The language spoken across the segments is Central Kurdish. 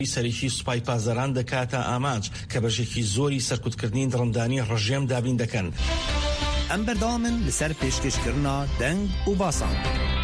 سەرێکی سوپای پازەران دەکاتە ئاماج کە بەشێکی زۆری سەرکوتکردنی دڕندانی ڕژێم دابین دەکەن. ئەم بەردەوامن لەسەر پێشکەشکردنا دەنگ و باسان.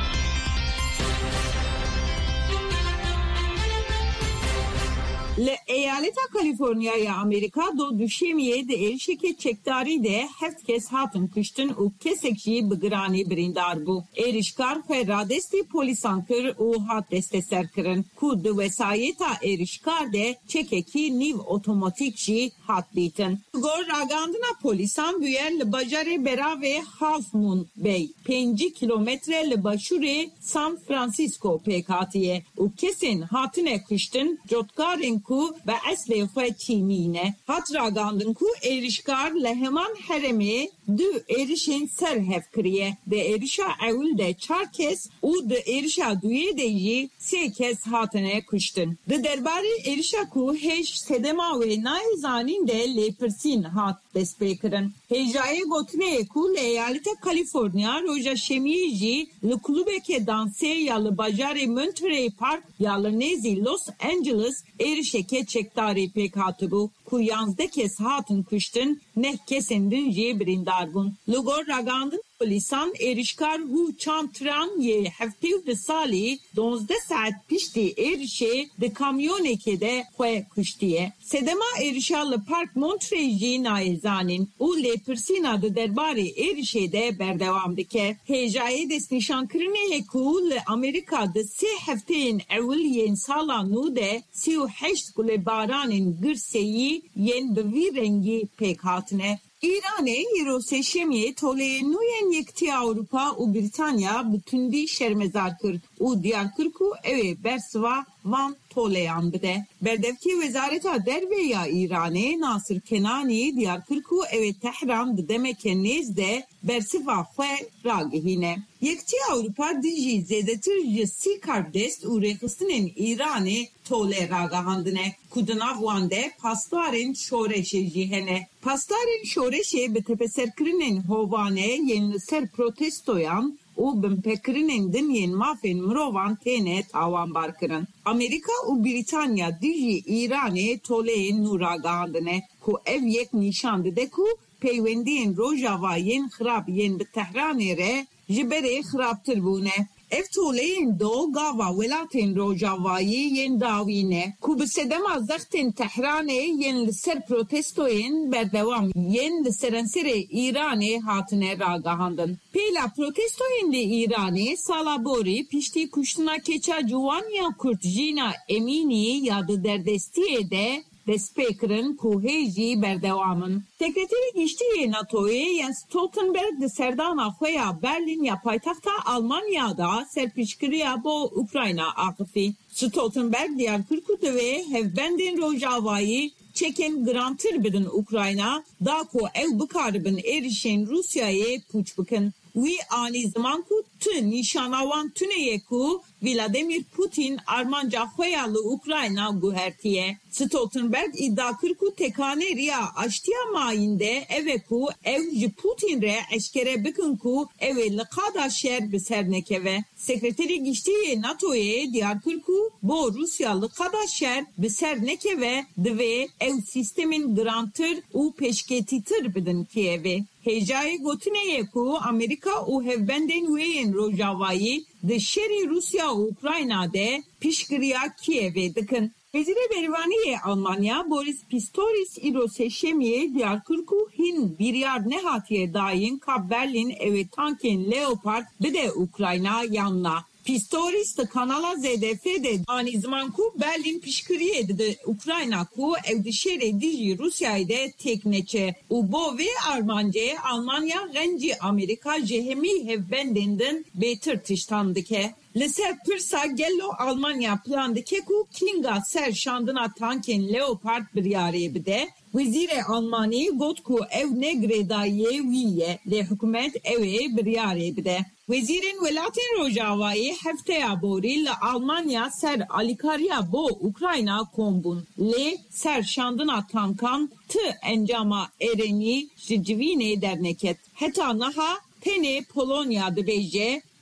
Eyaleta Kaliforniyaya Amerika do düşemiye de erişeke çekdari de heft kes hatın kıştın u kesekçi bıgrani birindar bu. Erişkar ferradesti polisankır u hat desteser kırın. Kudu vesayeta erişkar de çekeki niv otomatikçi hat bitin. Gor ragandına polisan büyer li bacare bera ve Half Moon Bay. 5 kilometre li başure San Francisco pekatiye. U kesin hatine kıştın jotkarın ku ve esle xwe çîmîne. Hat ragandin ku êrişkar li heman heremê du êrişên ser hev kiriye. Di êrişa ewil de 4 kes û di êrişa duyê de jî 3 kes hatine kuştin. Di derbarê êrişa ku hêj sedema wê nayê zanîn de lêpirsîn hat destpêkirin. Hêjayê gotinê ku li eyaleta Kaliforniya roja şemiyê jî li klubeke dansê ya li bajarê Monterey Park ya li nêzî Los Angeles êrişeke çekdarê pêk hatibû ku 11 kes hatin kuştin neh kesên din jê birîndar bûn. Li gor ragandin polisan êrişkar hû çantran yê heftê di salî 12 saat piştî êrişê di kamyonekê de xwe kuştiye. Sedema êrişa li Park Monterey jî nayê zanîn û lêpirsîna di derbarê êrişê de berdewam dike. Hêjayê destnîşankirinê ku li Amerîka di 3 hefteyên ewil yên sala nû de 38 gulêbaranên girseyî yên bi vî rengî pêk hatine. İranê îro sêşemiyê toleyê nû yên Yekîtiya Ewropa û Britanya bi tundî şermezar kir û diyar kir ku ew ê bersiva van toleyan bide. Berdevkî Wezareta Derve ya İranê Nasir Kenanî diyar kir ku ew ê Tehran di demeke nêz de bersiva xwe ragihîne. Yekîtiya Ewropa di jî zêdetir ji 30 karbdest û rêxistinên İranê tole ragahandine. Ku di nav wan de pastarên şoreşê jî hene. Pastarên şoreşê bi tepeserkirinên hovane yên li ser protestoyan û binpêkirinên din yên mafên mirovan têne tawanbar kirin. Amerika û Britanya di jî İranê toleyên nû ragahandine ku ev yek nîşan dide ku peywendiyên rojava yên xirab yên bi Tehranê re ji berê xirabtir bûne. Ev toleyên do gava welatên Rojavayê yên dawîne ku bi sedema zextên Tehranê yên li ser protestoyên berdewam yên li serenserê İranê hatine ragahandin. Pêla protestoyên li İranê sala borî piştî kuştina keça Civanya Kurt Jîna Emînî ya di derdestiyê de destpêkirin ku hêjî berdewamin. Sekreterê Giştiyê NATOyê Jens Stoltenberg di serdana xwe ya Berlin ya paytaxta Almanyada serpêşkiriya bo Ukrayna axivî. Stoltenberg diyar kir ku divê hevbendên Rojavayê çeken grantir bidin Ukrayna da ku ew bikaribin êrişên Rusyayê pûç bikin. Wî anî ziman ku tu nîşanawan tuneyê ku Vladimir Putin armanca xwe ya li Ukrayna guhertiye. Stoltenberg iddia kir ku tekaneriya aştiya mayînde ev e ku ew ji Putin re eşkere bikin ku ew ê li qada şer bi ser nekeve. Sekreterê Giştiyê NATOyê diyar kir ku bo Rusya li qada şer bi ser nekeve divê ew sistemên girantir û pêşketîtir bidin Kievê. Hêjayê gotineyê ku Amerika û hevbendên wê yên Rojavayê di şerê Rusya û Ukrayna de pişgiriya Kievê dikin. Vezîrê Bervaniyê Almanya Boris Pistorius îro sêşemiyê diyar kir ku hin biryar nehatiye dayîn ka Berlin ew ê tankên Leopard bide Ukrayna yanna. Pistorius di kanala ZDF de anî ziman ku Berlin pişkiriyê dide Ukrayna ku ew di şerê dijî Rusyayê de têk neçe û bo vê armancê Almanya gencî Amerîka ji hemî hevbendên din bêtir tiştan dike. Li ser pirsa gello Almanya plan dike ku kinga ser şandina tankên Leopard biryarê bide. Wezîrê Almanî got ku ew ne girêdayiyê wî ye lê hikûmet ew ê biryarê bide. Wezîrên Welatên Rojavayê hefteya borî li Almanya ser alîkariya bo Ukrayna kombûn. Lê ser şandina tankan ti encama erenî ji civînê derneket. Heta niha tenê Polonya dibêje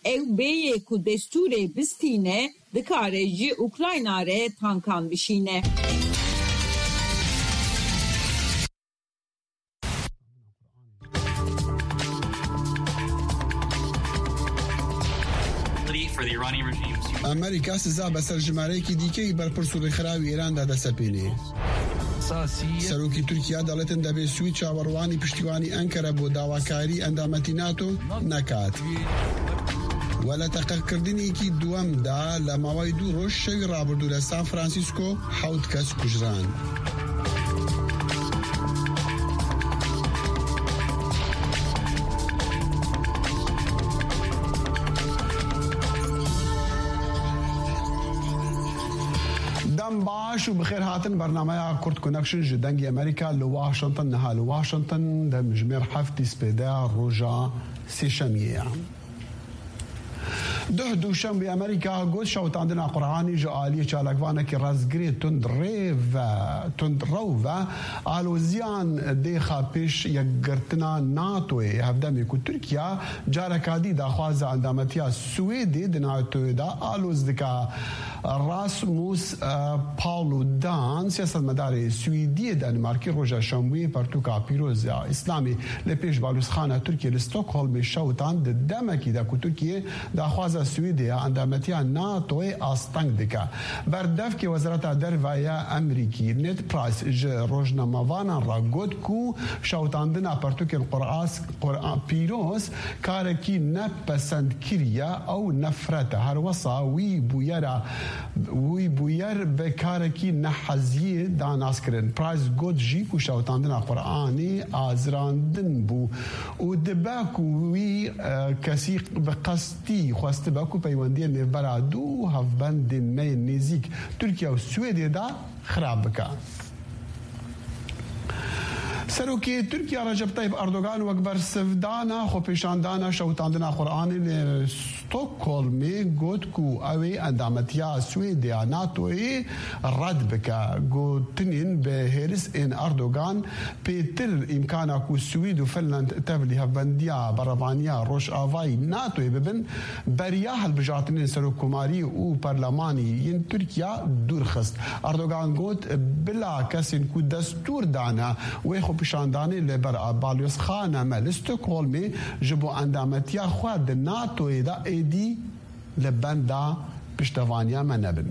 ev beye ku desture bistine dikare ji Ukrayna re tankan bişine. ئەمریکا سزا بەسەر ژمارەیەکی دیکەی بەرپرسوڕی خراوی ئێراندا دەسەپێنێ. سەرۆکی تورکیا دەڵێتن دەبێت سوی چاوەڕوانی پشتیوانی ئەنکەرە بۆ داواکاری ئەندامەتی ناتۆ نەکات. و لە تەقەکردنێکی دووەمدا لە ماوەی 2 ڕۆژ شەوی ڕابردوو لە سان فرانسیسکۆ 7 کەس کوژران. باش و بخیر هاتن برنامه کورد کنکشن جدنگی امریکا لواشنطن نها لواشنطن د مجمر هفتی سپیدا روجا سیشمیه دوشنبه امریکا گوت شوتاندنا قرآنی جالی چالکوانه که رزگری تند رو و آلوزیان دیخا پیش یک گرتنا ناتوی هفدمی که ترکیا جارکادی دا خواز اندامتیا سویدی دناتوی دا آلوز دکا راسموس پالودان سیاست مدار سویدی دنمارکی روژا شنبوی پرتوکا پیروز اسلامی لپیش بالوسخانه ترکیه لستوکهولم شوتان دمکی دا که ترکیه دا خواز سویدیا اندامتیا ناتوی آستنگ دکا بردف که وزارت درویا امریکی نت پرایس روزنامه‌وانان را گفت کو شوتاندنا پرتوکل قرآن پیروز کارکی نپسند کریا او نفرت هر وصا وی بویر به کارکی نحزی داناس کرن پرایس گفت جی کو شوتاندنا قرآنی آزراندن بو و دباکو وی کسی بقصدی خواست باکو پیوندی نفبرا دو هفبند می نزیک ترکیه و سویدی دا خراب بکن. سروکی ترکیه رجب طیب اردوغان و اکبر سفدانا خو پیشاندانا شوتاندنا قرآن ستوکهولمی گوت کو اوی اندامتیا سویدیا ناتوی رد بکا گوتنین به هیرس این اردوغان پیتر امکانا کو سوید و فنلند تبلی هفبندیا برابانیا روش آوائی ناتوی ببن بریا حل بجاتنین سروکوماری و پرلمانی ین ترکیه دور خست. اردوغان گوت بلا کسین کو دستور دانا و خو پیشاندانی لبر بالیوس خانه مل استکهولمی جبو اندامتیا خواد ناتوی دا ایدی لبندا پشتوانیا منبن.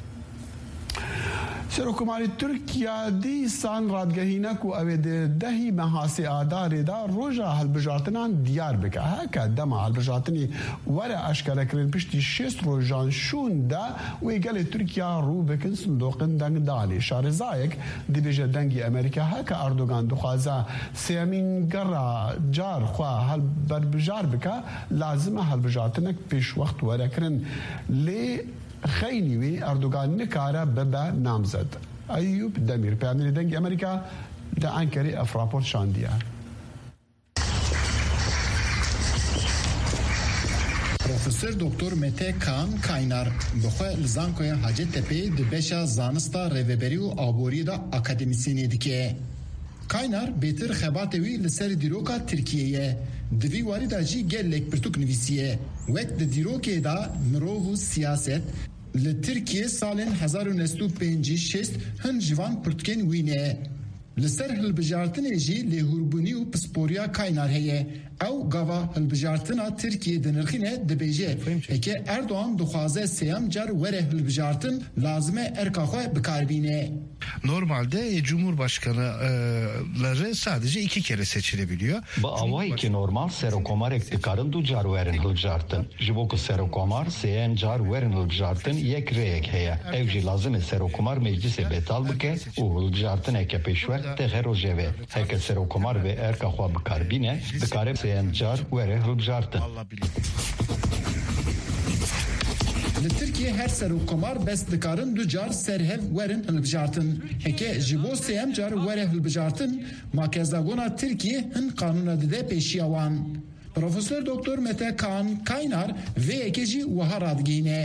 سروکماری ترکیه دی سان رادگهینه کو اوید دهی محاسی آداری دا روژا هلبجارتنان دیار بکه هکا دما هلبجارتنی وره اشکره کرن پشتی 6 روژان شون دا و ایگل ترکیه رو بکن صندوقن دنگ دالی شارزایک دی بیجه دنگی امریکا هکا اردوغان دخوازه سیامین گره جار خواه هلبجار بکه لازمه هلبجارتنک پیش وقت وره کرن لی خیلی اردوغان نکاره ببا نامزد. ایوب دمیر پیامنی دنگ امریکا دا انکری افراپورت شاندیه. پروفسور دکتر مته کان کاینار بخواه لزانکوی حاجتپی دبشا زانستا ریوبری و آبوری دا اکادمیسینی دیکه. کاینار بیتر خباتوی لسر دیروکا ترکیه دوی واری دا جی گلک پرتوک نویسیه وقت د دیروکه دا مروو سیاست لترکیه سالن 1956 هن جوان پرتکن وینه لسر هلبجارتن جی لهوربونی و پسپوریا کاینار هیه او گاوا هلبجارتنا ترکیه دنرخینه دبیجه اکه اردوان دخوازه سیام جار وره هلبجارتن لازمه erkakwa bikarbine. Normalde cumhurbaşkanıları sadece 2 kere seçilebiliyor. Bu avay ki normal serokomar ektikarın du car verin hılcartın. Jiboku serokomar seyen car verin hılcartın yek reyek heye. Evji lazım serokomar meclise betal bike u hılcartın eke peşver teher ojeve. Heke serokomar ve erkakwa bikarbine bikare seyen car verin hılcartın. Türkiye her serokomar bes dikarın du car serhev werin hilbijartın. Heke jibo seyem car were hilbijartın makezagona Türkiye hin kanuna dide peşiyawan. Profesör Doktor Mete Kaan Kaynar ve ekeci vaharadgine.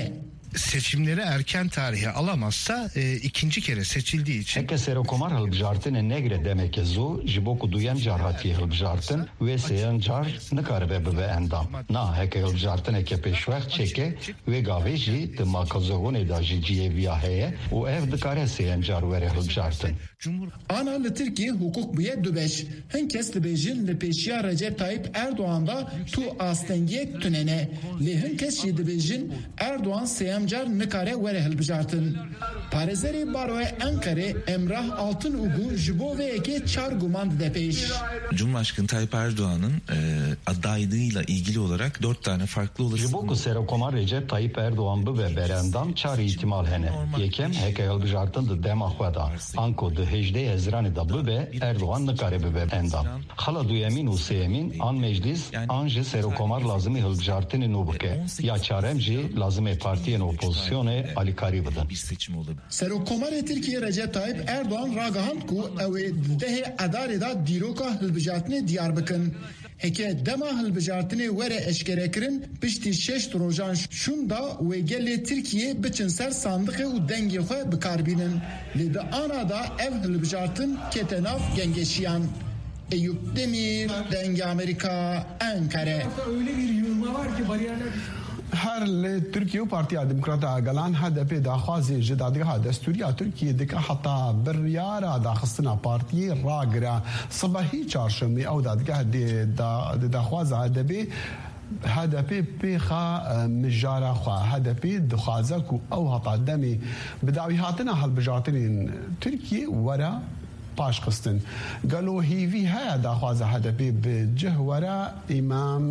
seçimleri erken tarihe alamazsa ikinci kere seçildiği için. Heke Serokomar hilbijartin negre demek zo jiboku duyan carhatiye hilbijartin ve seyan car nikare be endam. Na heke hilbijartin heke peşvek çeke ve gaveji de makazogun edaji ciyeviya heye o ev dikare seyan car vere hilbijartin. Ana li Türkiye hukuk biye dubeş. Hinkes dibêjin li pêşiya Recep Tayyip Erdoğan'da tu astengiyek tünene. Li hinkes jî dibêjin Erdoğan seyemcar nikare were hilbijartin. Parêzerê Baroya Enkarê Emrah Altınugu ji bo vê yekê çar guman dide pêş. Cumhurbaşkanı Tayyip Erdoğan'ın adaylığıyla ilgili olarak 4 tane farklı olasılık. Jiboku Serokomar Recep Tayyip Erdoğan bu ve berendam çar ihtimal hene. Yekem heke hilbijartin de demahveda. Anko de hejde Haziran'ı da bu ve Erdoğan nikare be endam. Hala duyemin u seyemin an meclis anje Serokomar lazım hilbijartin nubuke. Ya çaremci lazım partiyen opozisyone Ali Karibidin. Serokomarê Tirkiye Recep Tayyip Erdoğan ragahand ku ew ê dehê edarê da dîroka hilbijartinê diyar bikin. Heke dema hilbijartinê were eşkere kirin piştî 6 rojan şûn da wê gelê Tirkiye biçin ser sandiqê û dengê xwe bikarbînin. Lê di ana da ev hilbijartin kete nav gengeşiyan. Eyüp Demir, Denge Amerika, Ankara. Öyle bir yığılma var ki bariyerler... هر ترکیه و پارتی دموکرات گلان هدف داخوازی جدادگاه دستوری ترکیه دک حتی بریارا داخستنا پارتی راگرا صباحی چهارشنبه او دادگاه داخواز هدف پیخا مجارا خوا هدف دخوازه کو او حتی دمی بداوی هاتنا هالبجارتنین ترکیه ورا پاش قستن قالوا هیوی ها داخوازه هدف بجهورا امام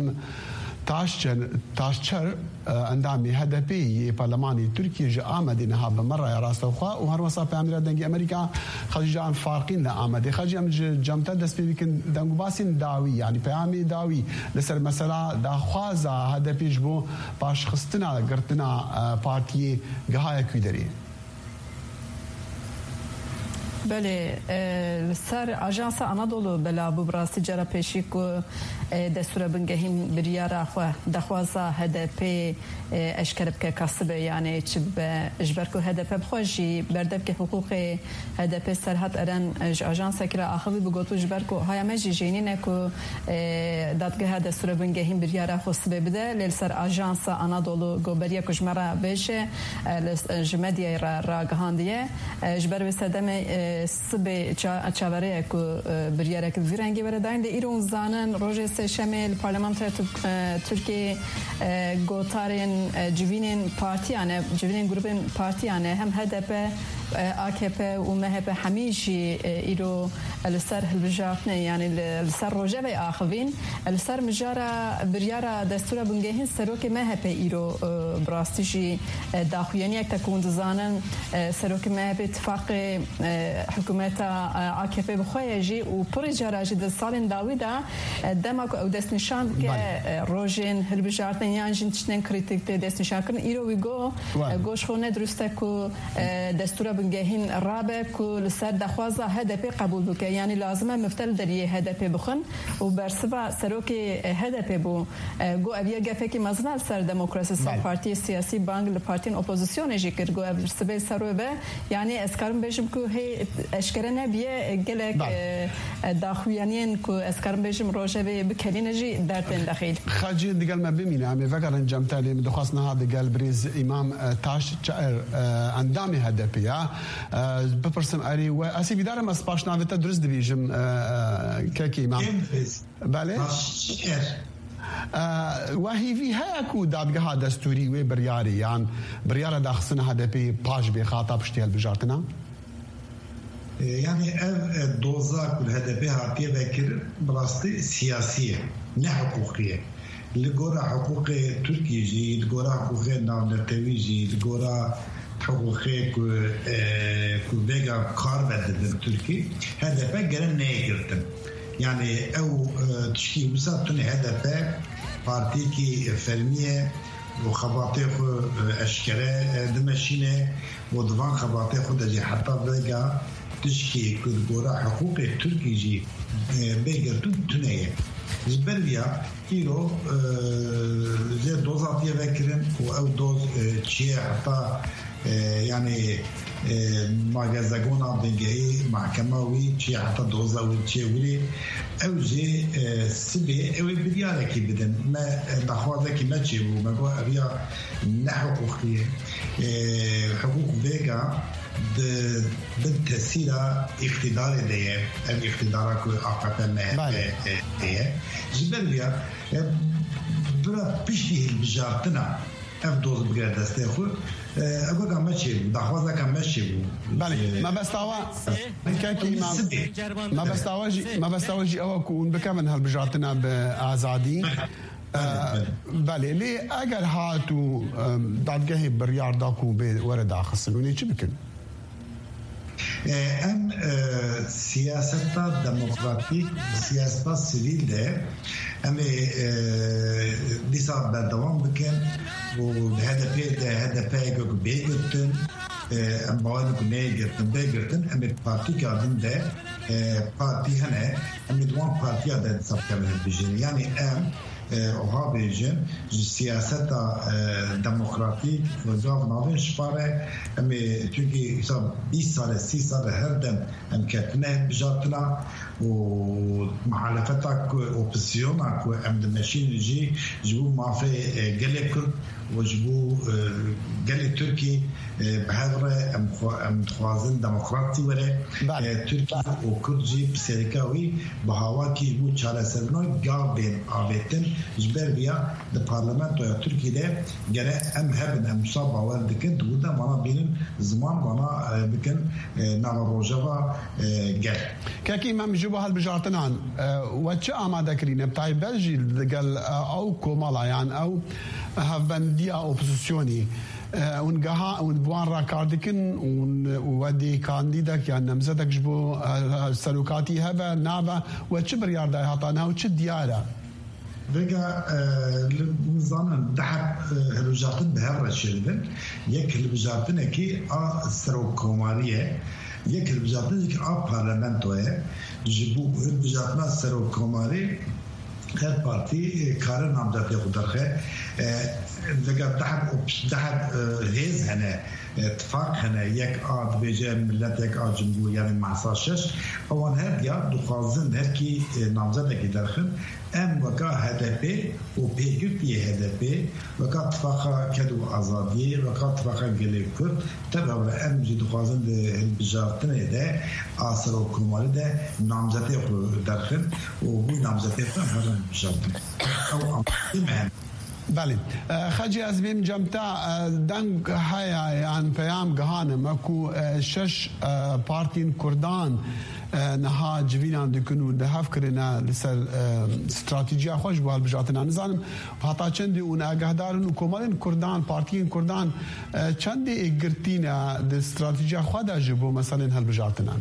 تاشچر اندامی هدفی پارلمانی ترکیه جا آمده نها به مره راست خوا و هر وسط پیامبر دنگ امریکا خارجان فارقین آمده خارجی جمتا دست بیکن دنگو باسین داوی یعنی پیامی داوی لسر مثلا داخوازه هدفیش بو باش خستنا گرتنا پارتی گهای کودری. بله سر آژانس آنادولو بلا بوبراسی جرا پیشی کو دستور بنگهین بریارا خو دخوازا هدف اشکرب که کسب یعنی چب اجبر کو هدف بخوشی بردب که حقوق هدف سرحد ارن آژانس کرا آخری بگوتو اجبر کو های مجی جینی نکو دادگاه دستور بنگهین بریارا خو سب بده لیل سر آژانس آنادولو گوبریا کجمرا بشه جمدی را گهاندیه اجبر وسدم سبه چاوره کو بریاره که ویرنگی بردن ایران زانن روز سشمل پارلمان ترکیه گوتارن جوینن پارتیانه جوینن گروپن پارتیانه هم هدف AKP و MHP همیشه ایرو لسر هلبجارتنه یعنی لسر روجه و آخوین لسر مجارا بریارا دستور بنگهین سروک MHP ایرو براستیجی داخویانی یک تکوند زانن سروک MHP اتفاق حکومت AKP بخویجی و پروژه جی دستان داویدا دماغ او دست نشان که روجن هلبجارتنه یعنی جنتشن کریتیک دست نشان کن ایرو ویگو گوش خونه درسته کو دستور بنگهین رابع کل سر دخوازه هدف قبول بکه یعنی لازمه مفتل دریه هدف بخون و برسبا سروک هدف بو گو اویا گفه که مزنال سر دموکراسی سر پارتی سیاسی بانگ لپارتین اپوزیسیون جیکر گو برسبا سرو به یعنی اسکارم بجم که هی اشکره نبیه گلک داخویانین که اسکارم بجم روشه بکلین جی درتن داخل خاجی دیگر ما ببینه امی وگر انجام تعلیم دخواستنا ها دیگر بریز امام تاش چعر اندامی هدفیه بپرسم اری و اسیبی دارم از پاشناویتا درست دیجم که امام بله و هیوی ها کو دادگاه دستوری و بریاری یعنی بریار داخسن هدفی پاش به خاطب شتیل بجارتنا يعني دوزا كل هدفها هاتيه بكر براستي سياسيه نه حقوقيه لجورا حقوق تركيا جي لجورا حقوق ناونتوي جي لجورا حقوق كو بيجا كار بدل تركي هدفها جرن نيجرتن يعني او تشكيل مساتن هدفها بارتي كي فرميه وخباطيخ اشكره دمشينه ودوان خباطيخ دجي حتى بيجا تشكي كل جورا حقوق تركي جي بيجرتن تنيه جبريا كيلو زي دوزات يذكرن او دوز تشي حتى يعني ماغازاغونا بنجي محكمة تشي حتى دوزا وتشي ولي او جي سبي او بديارك بدن ما دخوازك ما تشيبو ما قوا ابيا نحقوقيه حقوق فيغا بالتأثير اقتدار ده الاقتدار كل أقطع ما ده جبريا برا بيشتي البجارتنا أفضل بقى دستيخو أقول كم ماشي دخوازة كم ماشي بالي ما بستوى كاكي ما بستوى أو كون بكمن هالبجارتنا بأزادي بالي ليه أجل هاتو دادجه بريار داكو بورد آخر وني شو بكن ام سياسة ديمقراطيك سياسة سيفيل ده ام لسا بدوام بكن وهذا بيجو بيجتن ام باور بيجتن ام بارتي كادن ده بارتي هنا ام دوام بارتي ده سبكمل بيجن يعني ام وها بيجن سياسة ديمقراطيك وزاف نابين شفاره امي تركي حساب 20 سال 6 سال هردم ام كتنه بجاتنا ومحالفتك اوبسيونك ام دمشين جي جبو مافي قلب كرد وجبو قلب تركي بهذا ام خوازن ديمقراطي ولا تركي وكرد جي بسركاوي بهاواكي جبو چاله سرنو قابين آبتن جبر بيا البرلمان يا تركي ده جرى ام هبن ام صاب ورد كنت وده ما بين زمان ما بكن نعم روجا جل كاكي ما مجبو هالبجارتنان وتش آماده كرينه بتاعي بلجي قال او كومالا يعني او هفبنديا اوبوزيسيوني ونجها ونبوان راكاردكن ودي كانديدك يعني نمزدك جبو سلوكاتي هبا نابا وتشبر ياردا هاتانا وتش ديارة بقى نظام دحب الوزارة بهذا الشيء يك الوزارة كي سرو كومارية يك الوزارة كي برلمانتوه جبو الوزارة سرو كوماري هر بارتي كارن نامزد يقدره دحب هيز هنا اتفاق هنا يك بيجي ملت يك جمهور يعني معصاشش اوان هر يا دخوازن هر كي نامزد يقدرخن ام وكا هدفي وبيجي هدفي وكا اتفاق كدو ازادي وكا اتفاق جليكر تبع ام جي دخوازن البجارتنه ده اثر وكمال ده نامزد يقدرخن وبو نامزد يقدرخن بجارتنه او ام بله خجي ازبيم جمتا دنگ هيا يعني بيام جهان ماكو شش بارتين كردان نها جوینان دکنو ده هفکرنا لسر استراتژی خوش به البجاتنا نزانم حتی چندی اون آگاهدارن و کمالن کردان پارتیین کردان چندی اگرتینا ده استراتژی خود اجبو مثلا هالبجاتنا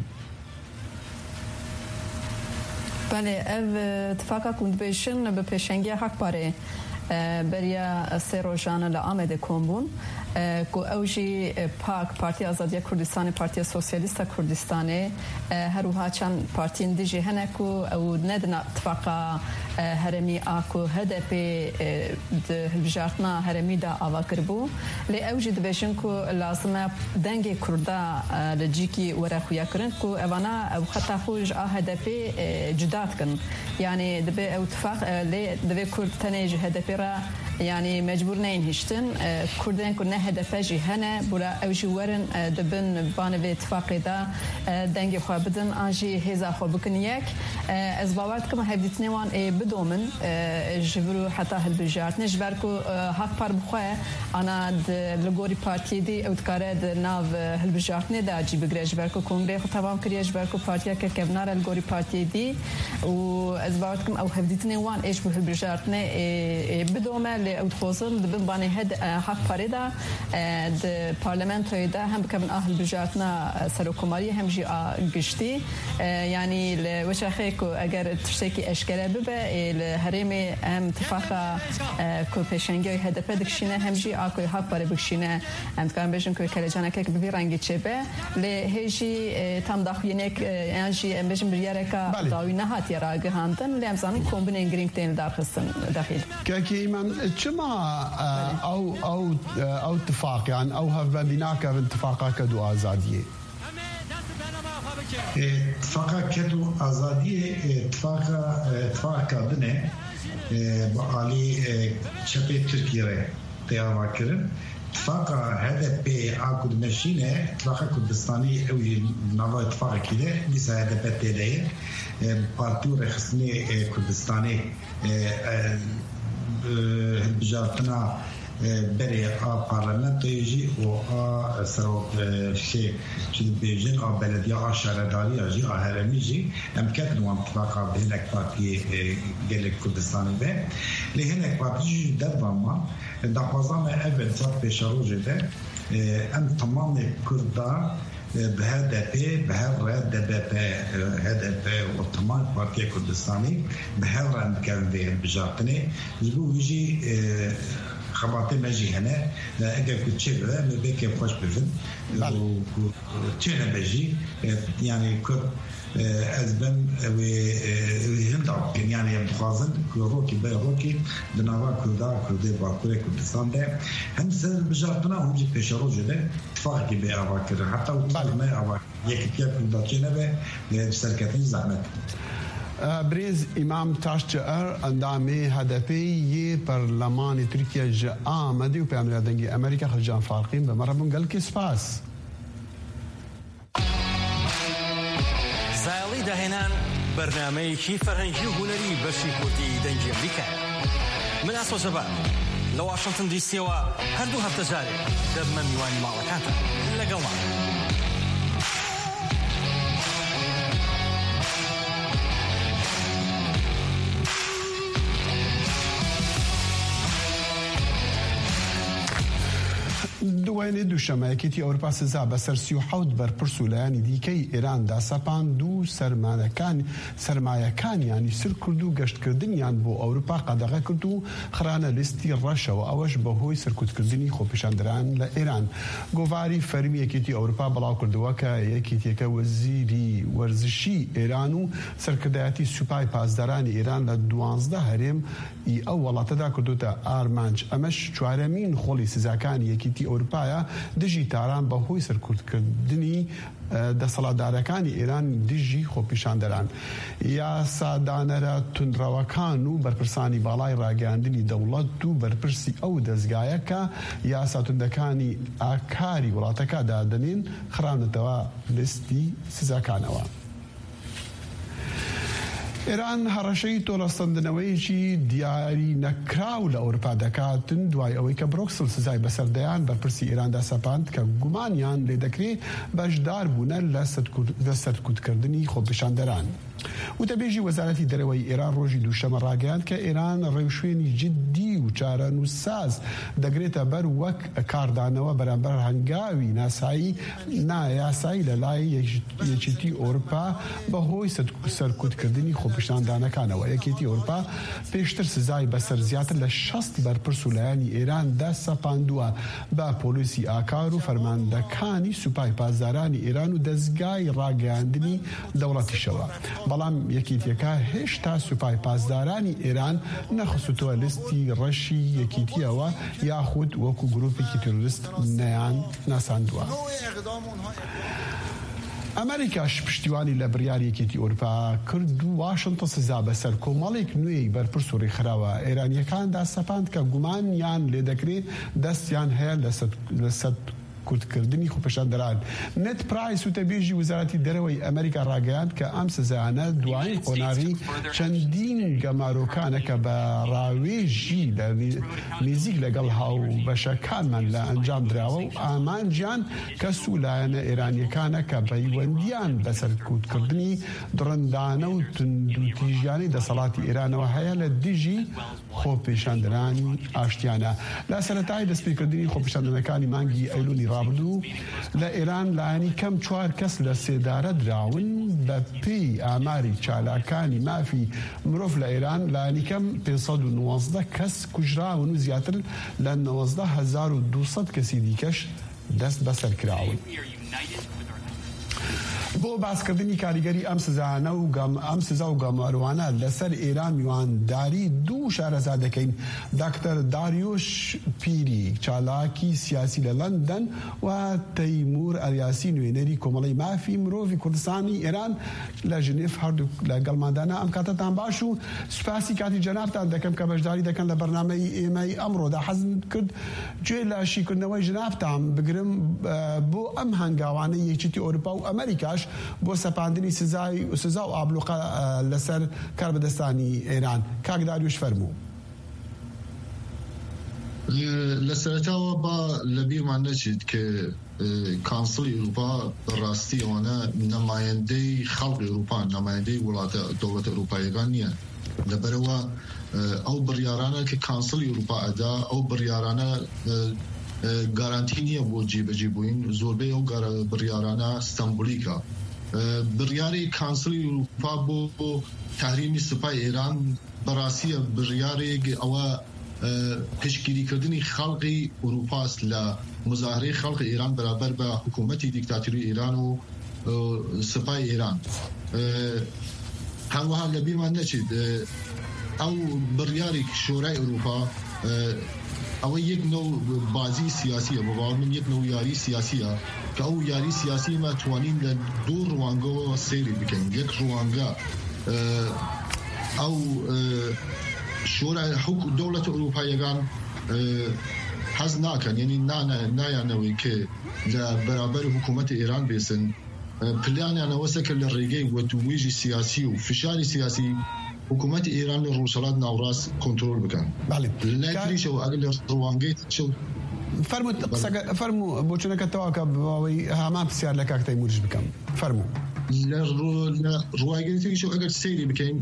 بله اتفاقا کند بیشن به پیشنگی حق پاره بریا سروجان لآمده کمبون کو اوجی پاک پارتی آزادی کردستان پارتی سوسیالیست کردستان هروها چند پارتی دیجی هنکو او ندنا اتفاقا هرمی آکو هدف البجارتنا هرمی دا آوا کربو لی اوجی دبیشن کو لازمه دنگ کردا لجیکی ورا خویا کرن کو اوانا او خطا خوش هدف جدات کن یعنی دبی او اتفاق لی دبی کرد تنیج هدف را يعني مجبور نين هشتن كردين كنا هدفه جهنة برا أوجي ورن دبن بانوي اتفاقي دا دنگي خواه بدن آنجي هزا خواه بكن يك از باورد كما هفديتني وان بدومن جبرو حتى هالبجارت نجبركو حق بار بخواه انا لغوري بارتي دي او تكاره ناو هالبجارتني دا جي بگره جبركو كونگري خو تمام كريه جبركو بارتيا ككبنار لغوري بارتي دي و از باورد كم او هفديتني وان ايش بو هالبجارتني بدومه لێ ئەو خۆزم ببانێ هەد حەق پارێدا پارلەمنتۆی دا هەم بکەن ئاهل بژاتنا سەرۆکۆماری هەمژی گشتی ینی لە وەچەخەیەک و ئەگەر تشتێکی ئەشکەرە ببە لە هەرێمێ ئەم اتفاقا کو پێشەنگی هەدەپە دکشینە هەمژی ئاکۆی حەق پارێ بکشینە ئەم دکان بێژن کوی کەلەجانەکەک ببی ڕەنگی چێبە لێ هێژی تام داخوینێک یانژی ئەم بێژن بریارێکە داوی نەهاتیە ڕاگەهاندن لێ ئەمزانن کۆمبنێن گرنگ تێن داخستن داخل كاكي إمام شما أو اتفاق يعني أو هذا بناك اتفاقا كدو آزادية اتفاقا كدو آزادية اتفاقا بنه بقالي شبه تركيا تيارا كرن اتفاقا هذا بعقد مشينه اتفاقا كردستاني او نوع اتفاقا كده لسه هذا بتدعي بارتو رخصني كردستاني بجارتنا بري بارلمنت يجي و سرو شيء بيجن او بلديه شهرداري يجي هرمي يجي امكان نوع اتفاقا بينك بارتي قال كردستاني به لهناك بارتي دبما دقوازام اول صار بشروج ده ام تمام كردا بهدف وطمان بارتي كردستاني بهذا المكان ده بجارتني يقول يجي خبرتي ماجي هنا اجا كنت شبه ما بك خوش بفن وتشينا بجي يعني كنت أزبن وهند يعني بخازن كروكي بيروكي دناوا كردي باكوري كردستان ده هم سر بجارتنا هم جي بيشروج ده اتفاقي بأواكر حتى وطال ما أواكر يكتيا كرداتينا به سركتين زحمت بريز إمام تاشجر اندامي هدفي برلمان تركيا جاء آمدي وبيعمل دنجي أمريكا خرجان فارقين بمربون قال كسفاس زایڵی داهێنان بەرنامەیەکی فەرهەنگی و هونەری بەشی کوردی دەنگی ئەمریکا من ئاسۆ زەبان لە واشنتن دیسیەوە هەردوو هەفتە جارێک دەبمە میوانی ماڵەکانتان لەگەڵمان دوایێنێ دووشەمەیەکێتی ئەوروپا سزا بەسەر 37 بەرپرس و لایەنی دیکەی ئێراندا سەپاند و سەرمایەکانیانی سر کرد و گەشتکردنیان بۆ ئەوروپا قەدەغە کرد و خرانە لیستی ڕەشەوە ئەوەش بەهۆی سەرکوتکردنی خۆپیشاندەران لە ئێران. گۆڤاری فەرمی یەکێتی ئەوروپا بەڵاو کردووە کە یەکێتیەکە وەزیری وەرزشی ئێران و سەرکردایەتی سوپای پاسدارانی ئێران لە 12 هەرێم ئەو وڵاتەدا کردوتە ئارمانج. ئەمەش چوارەمین خۆڵی سزاکانی یەکێتی ئەوروپایە دژی تاران بەهۆی سەرکوتکردنی دەسەڵاتدارەکانی ئێران دژی خۆپیشاندەران. یاسادانەرە توندڕەوەکان و بەرپرسانی باڵای ڕاگەاندنی دەوڵەت و بەرپرسی ئەو دەستگایە کە یاساتوندەکانی ئاکاری وڵاتەکە دادەنین خراونەتەوە لیستی سزاکانەوە. ئێران هەڕەشەی تۆڵەستاندنەوەیەکی دیاری نەکراو لە ئەوروپا دەکاتن دوای ئەوەی کە برۆکسل سزای بەسەردەیان بەرپرسی ئێراندا سەپاند کە گومانیان لێ دەکرێت بەشدار بوونە لە سەرکوتکردنی خۆپیشاندەران. وتەبێژی وەزارەتی دەرەوەی ئێران ڕۆژی دووشەمە ڕاگەیاند کە ئێران ڕێوشوێنی جددی و چارەنووسساز دەگرێتە بەر وەک کاردانەوە بەرامبەر هەنگاوی نایاسایی لە لای یەکێتی ئەوروپا بەهۆی سەرکوتکردنی خۆپیشاندانەکانەوە. یەکێتی ئەوروپا پێشتر سزای بەسەر زیاتر لە 60 بەرپرس و لایەنی ئێراندا سەپاندووە بە پۆلیسی ئاکار و فەرماندەکانی سوپای پاسدارانی ئێران و دەستگای ڕاگەاندنی دەوڵەتیشەوە. بەڵام یەکێتیەکە هێشتا سوپای پاسدارانی ئێران نەخستووە لیستی ڕەشی یەکێتیەوە یاخود وەکو گروپێکی تۆریست نەیان ناساندووە. ئەمریکاش پشتیوانی لە بڕیارێکێتی ئەوروپا کرد و واشنتن سزا بەسەر کۆمەڵێک نوێی بەرپرس و ڕێکخراوە ئێرانیەکاندا سەپاند کە گومانیان لێ دەکرێت دەستیان هەیە لە سەرکوتکردنی خۆپیشاندەران نت پرایس وتەبێژی وزارەتی دەرەوەی ئەمریکا ڕاگەیاند کە ئەم سزایانە دوایین قۆناغی چەندین گەمارۆکانە کە بە ڕاوێژی نزیک لەگەڵ هاو بەشەکانمان لە ئەنجام دراوە و ئامانجیان کە سوولایەنە ئێرانیەکانە کە پەیوەندیان بە سەرکوتکردنی دڕندانە و تیژیانی دەسەڵاتی ئێرانەوە هەیە لە دژی خۆپیشاندەرانی ئاشتیانە. لە سەرەتای دەستپێکردنی خۆپیشاندنەکانی مانگی ئەیلولی ڕابردوو لە ئێران لایەنی کەم 4 کەس لە سێدارە دراون بە پێی ئاماری چالاکانی مافی مرۆڤ لە ئێران لایەنی کەم 519 کەس کوژراون و زیاتر لە 19,200 کەسی دیکەش دەست بەسەر کراون. بۆ باسکردنی کاریگەری ئەم سزانە و ئەم سزا و گەماروانە لەسەر ئێران میوانداری دوو شارەزا دەکەین. داکتەر داریۆش پیری چالاکی سیاسی لە لەندەن و تەیمور ئەریاسی نوێنەری کۆمەڵی مافی مرۆڤی کوردستانی ئێران لە ژنێف هەردوو لە گەڵماندانە. ئەم کاتتان باش و سوپاسی کاتی جەنابتان دەکەم کە بەشداری دەکەن لە بەرنامەی ئێمەی ئەمڕۆدا. حەزم کرد گوێ لە شیکردنەوەی جەنابتان بگرم بۆ ئەم هەنگاوانە یەکێتی ئەوروپا و ئەمریکاش بۆ سەپاندنی سزا و ئابلوقە لەسەر کاربەدەستانی ئێران. کاک داریوش فەرموو. لە سەرەتاوە با لەبیرمان نەچێت کە کانسڵی ئەوروپا بەڕاستی ئەوانە نەمایەندەی خەڵکی ئەوروپا نەمایەندەی وڵاتە دەوڵەتە ئەوروپایەکان نییە. لەبەرەوە ئەو بڕیارانە کە کانسڵی ئەوروپا ئەدا ئەو بڕیارانە گارانتی نییە بۆ جێبەجێ بووین. زۆربەی ئەو بڕیارانە ستەمبولیکە. بڕیاری کانسڵی ئەوروپا بۆ تحریمی سوپای ئێران بەڕاستیە بڕیارێک ئەوە پشتگیریکردنی خەڵقی ئەوروپاس لە مزاهرەی خەڵقی ئێران بەرابەر بە حکوومەتی دیکتاتوری ئێران و سوپای ئێران. هەروەها لەبیرمان نەچێت ئەو بڕیاری شۆرای ئەوروپا ئەوە یەک نەو بازی سیاسیە بە باوەڕ من یەک نەو یاری سیاسیە کە ئەو یاری سیاسی ما توانین لە دوو ڕوانگەوە سەیری بکەین. یەک ڕوانگە ئەو شورای دەوڵەتە ئەوروپایەکان حەز ناکەن یعنی نایانەوەی کە لە بەرابەر حکوومەتی ئێران بێسن پلیانیانەوەسە کە لە ڕێگەی وەتوێژی سیاسی و فشاری سیاسی حکوومەتی ئێران لە ڕۆژهەڵات ناوڕاست کۆنترۆل بکەن. لەکریشەوە ئەگەر لە ڕوانگەی فەرموو بۆ چونەکەتەوە کە بەوەی هامان پرسیار لە کاک تەیموریش بکەم. فەرموو. لە ڕواگەیەکیشەوە ئەگەر سەیری بکەین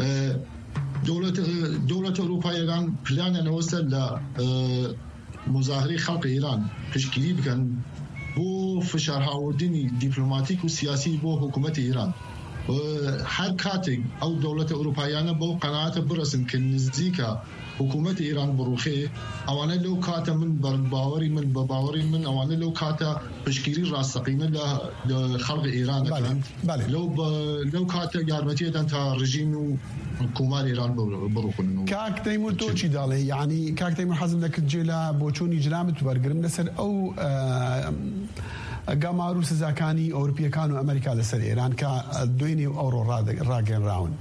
دەوڵەتە ئەوروپایەکان پلانیانەوەسە لە مزاهرەی خەڵقی ئێران پشتگیری بکەن بۆ فشارهاوردنی دیپلۆماتیک و سیاسی بۆ حکوومەتی ئێران. هەر کاتێک ئەو دەوڵەتە ئەوروپایانە بەو قەناعەتە بڕەسن کە نزیکە حکوومەتی ئێران بڕوخێ ئەوانە لەو کاتە من باوەڕی من ئەوانە لەو کاتە پشتگیری ڕاستەقینە لە خەڵقی ئێران دەکەن. لەو کاتە یارمەتیەدەن تا ڕژیم و کومار ئێران بڕوخن. کاک تەیمور تۆ چی داڵێ؟ یعنی کاک تەیمور حەزم دەکرد جێ لە بۆچوونی جنابت وەرگرم لەسەر ئەو گەمار و سزاکانی ئەوروپیەکان و ئەمریکا لەسەر ئێران کە دوێنێ ئەوڕۆ ڕاگەنراون.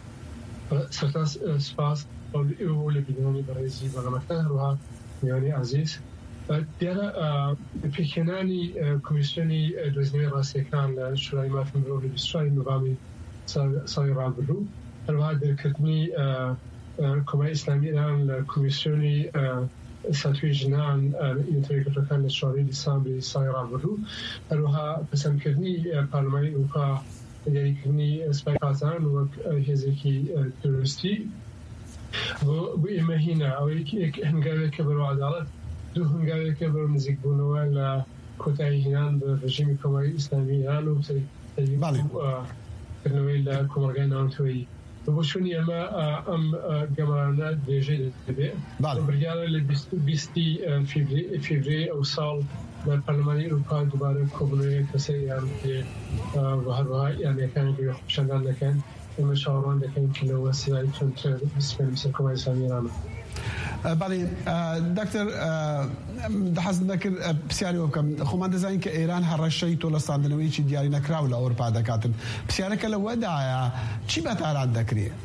سپاس لە بیدۆنی بەڕێزی بەڵامەکان هەروها میوانی عزیز دیارە پێکهێنانی کۆمیسیۆنی دۆزینەوەی ڕاستیەکان لە شورای مافی مرۆڤ لە 24 نۆڤەمبەری ساڵی ڕابردوو هەروها دەرکردنی کۆمای ئیسلامی ئێران لە کۆمیسیۆنی ساتوی ژنان ئینتەرێکەکان لە 4 دیسامبری ساڵی ڕابردوو هەروها پەسەندکردنی پارلەمانی ئەوروپا دیاریکردنی سوپای قازان وەک هێزێکی تۆریستی بۆ ئێمە هینە ئەوەیەکی هەنگاوێکە بەرەو عەداڵەت دوو هەنگاوێکە بەرەو نزیکبوونەوە لە کۆتایی هێنان بە ڕژیمی کۆماری ئیسلامی ئێران و کردنەوەی لە کۆمەلگای ناوتۆیی بۆ شوێنی ئەمە ئەم گەمارانە درێژەی دەبێت. بڕیارە لە 20 فیڤرێ ئەو ساڵ لە پەرلەمانی ئەوروپا دووبارە کۆبوونەوەیەک بەسەر ئێران بە هەروەها ئیانیەکانی خۆپیشاندان دەکەن. ئێمە چاوەڕوان دەکەین کە لەوە سزای چۆنتر بسپێنی سەر کۆماری ئیسلامی ئێرانە. بەڵێ دکتەر حەزم دەکرد پرسیارەوە بکەم. خۆمان دەزانین کە ئێران هەڕەشەی تۆڵەستاندنەوەیکی دیاری نەکراو لە ئەوروپا دەکاتن. پرسیارەکە لەوەدایە چی بەتاران دەکرێت؟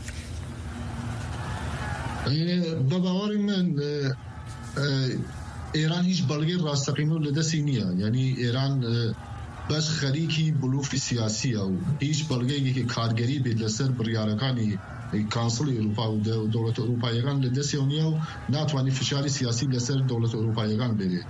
بە باوەڕی من ئێران هیچ بەڵگەی ڕاستەقینە لە دەستی نییە یعنی ئێران بەس خەریکی بلوفی سیاسیە و هیچ بەڵگەیەکی کارگەری بێت لەسەر بڕیارەکانی کانسڵی ئەوروپا و دەوڵەتە ئەوروپاییەکان لە دەستیەوە نییە و ناتوانێت فشاری سیاسی لەسەر دەوڵەتە ئەوروپاییەکان بێت.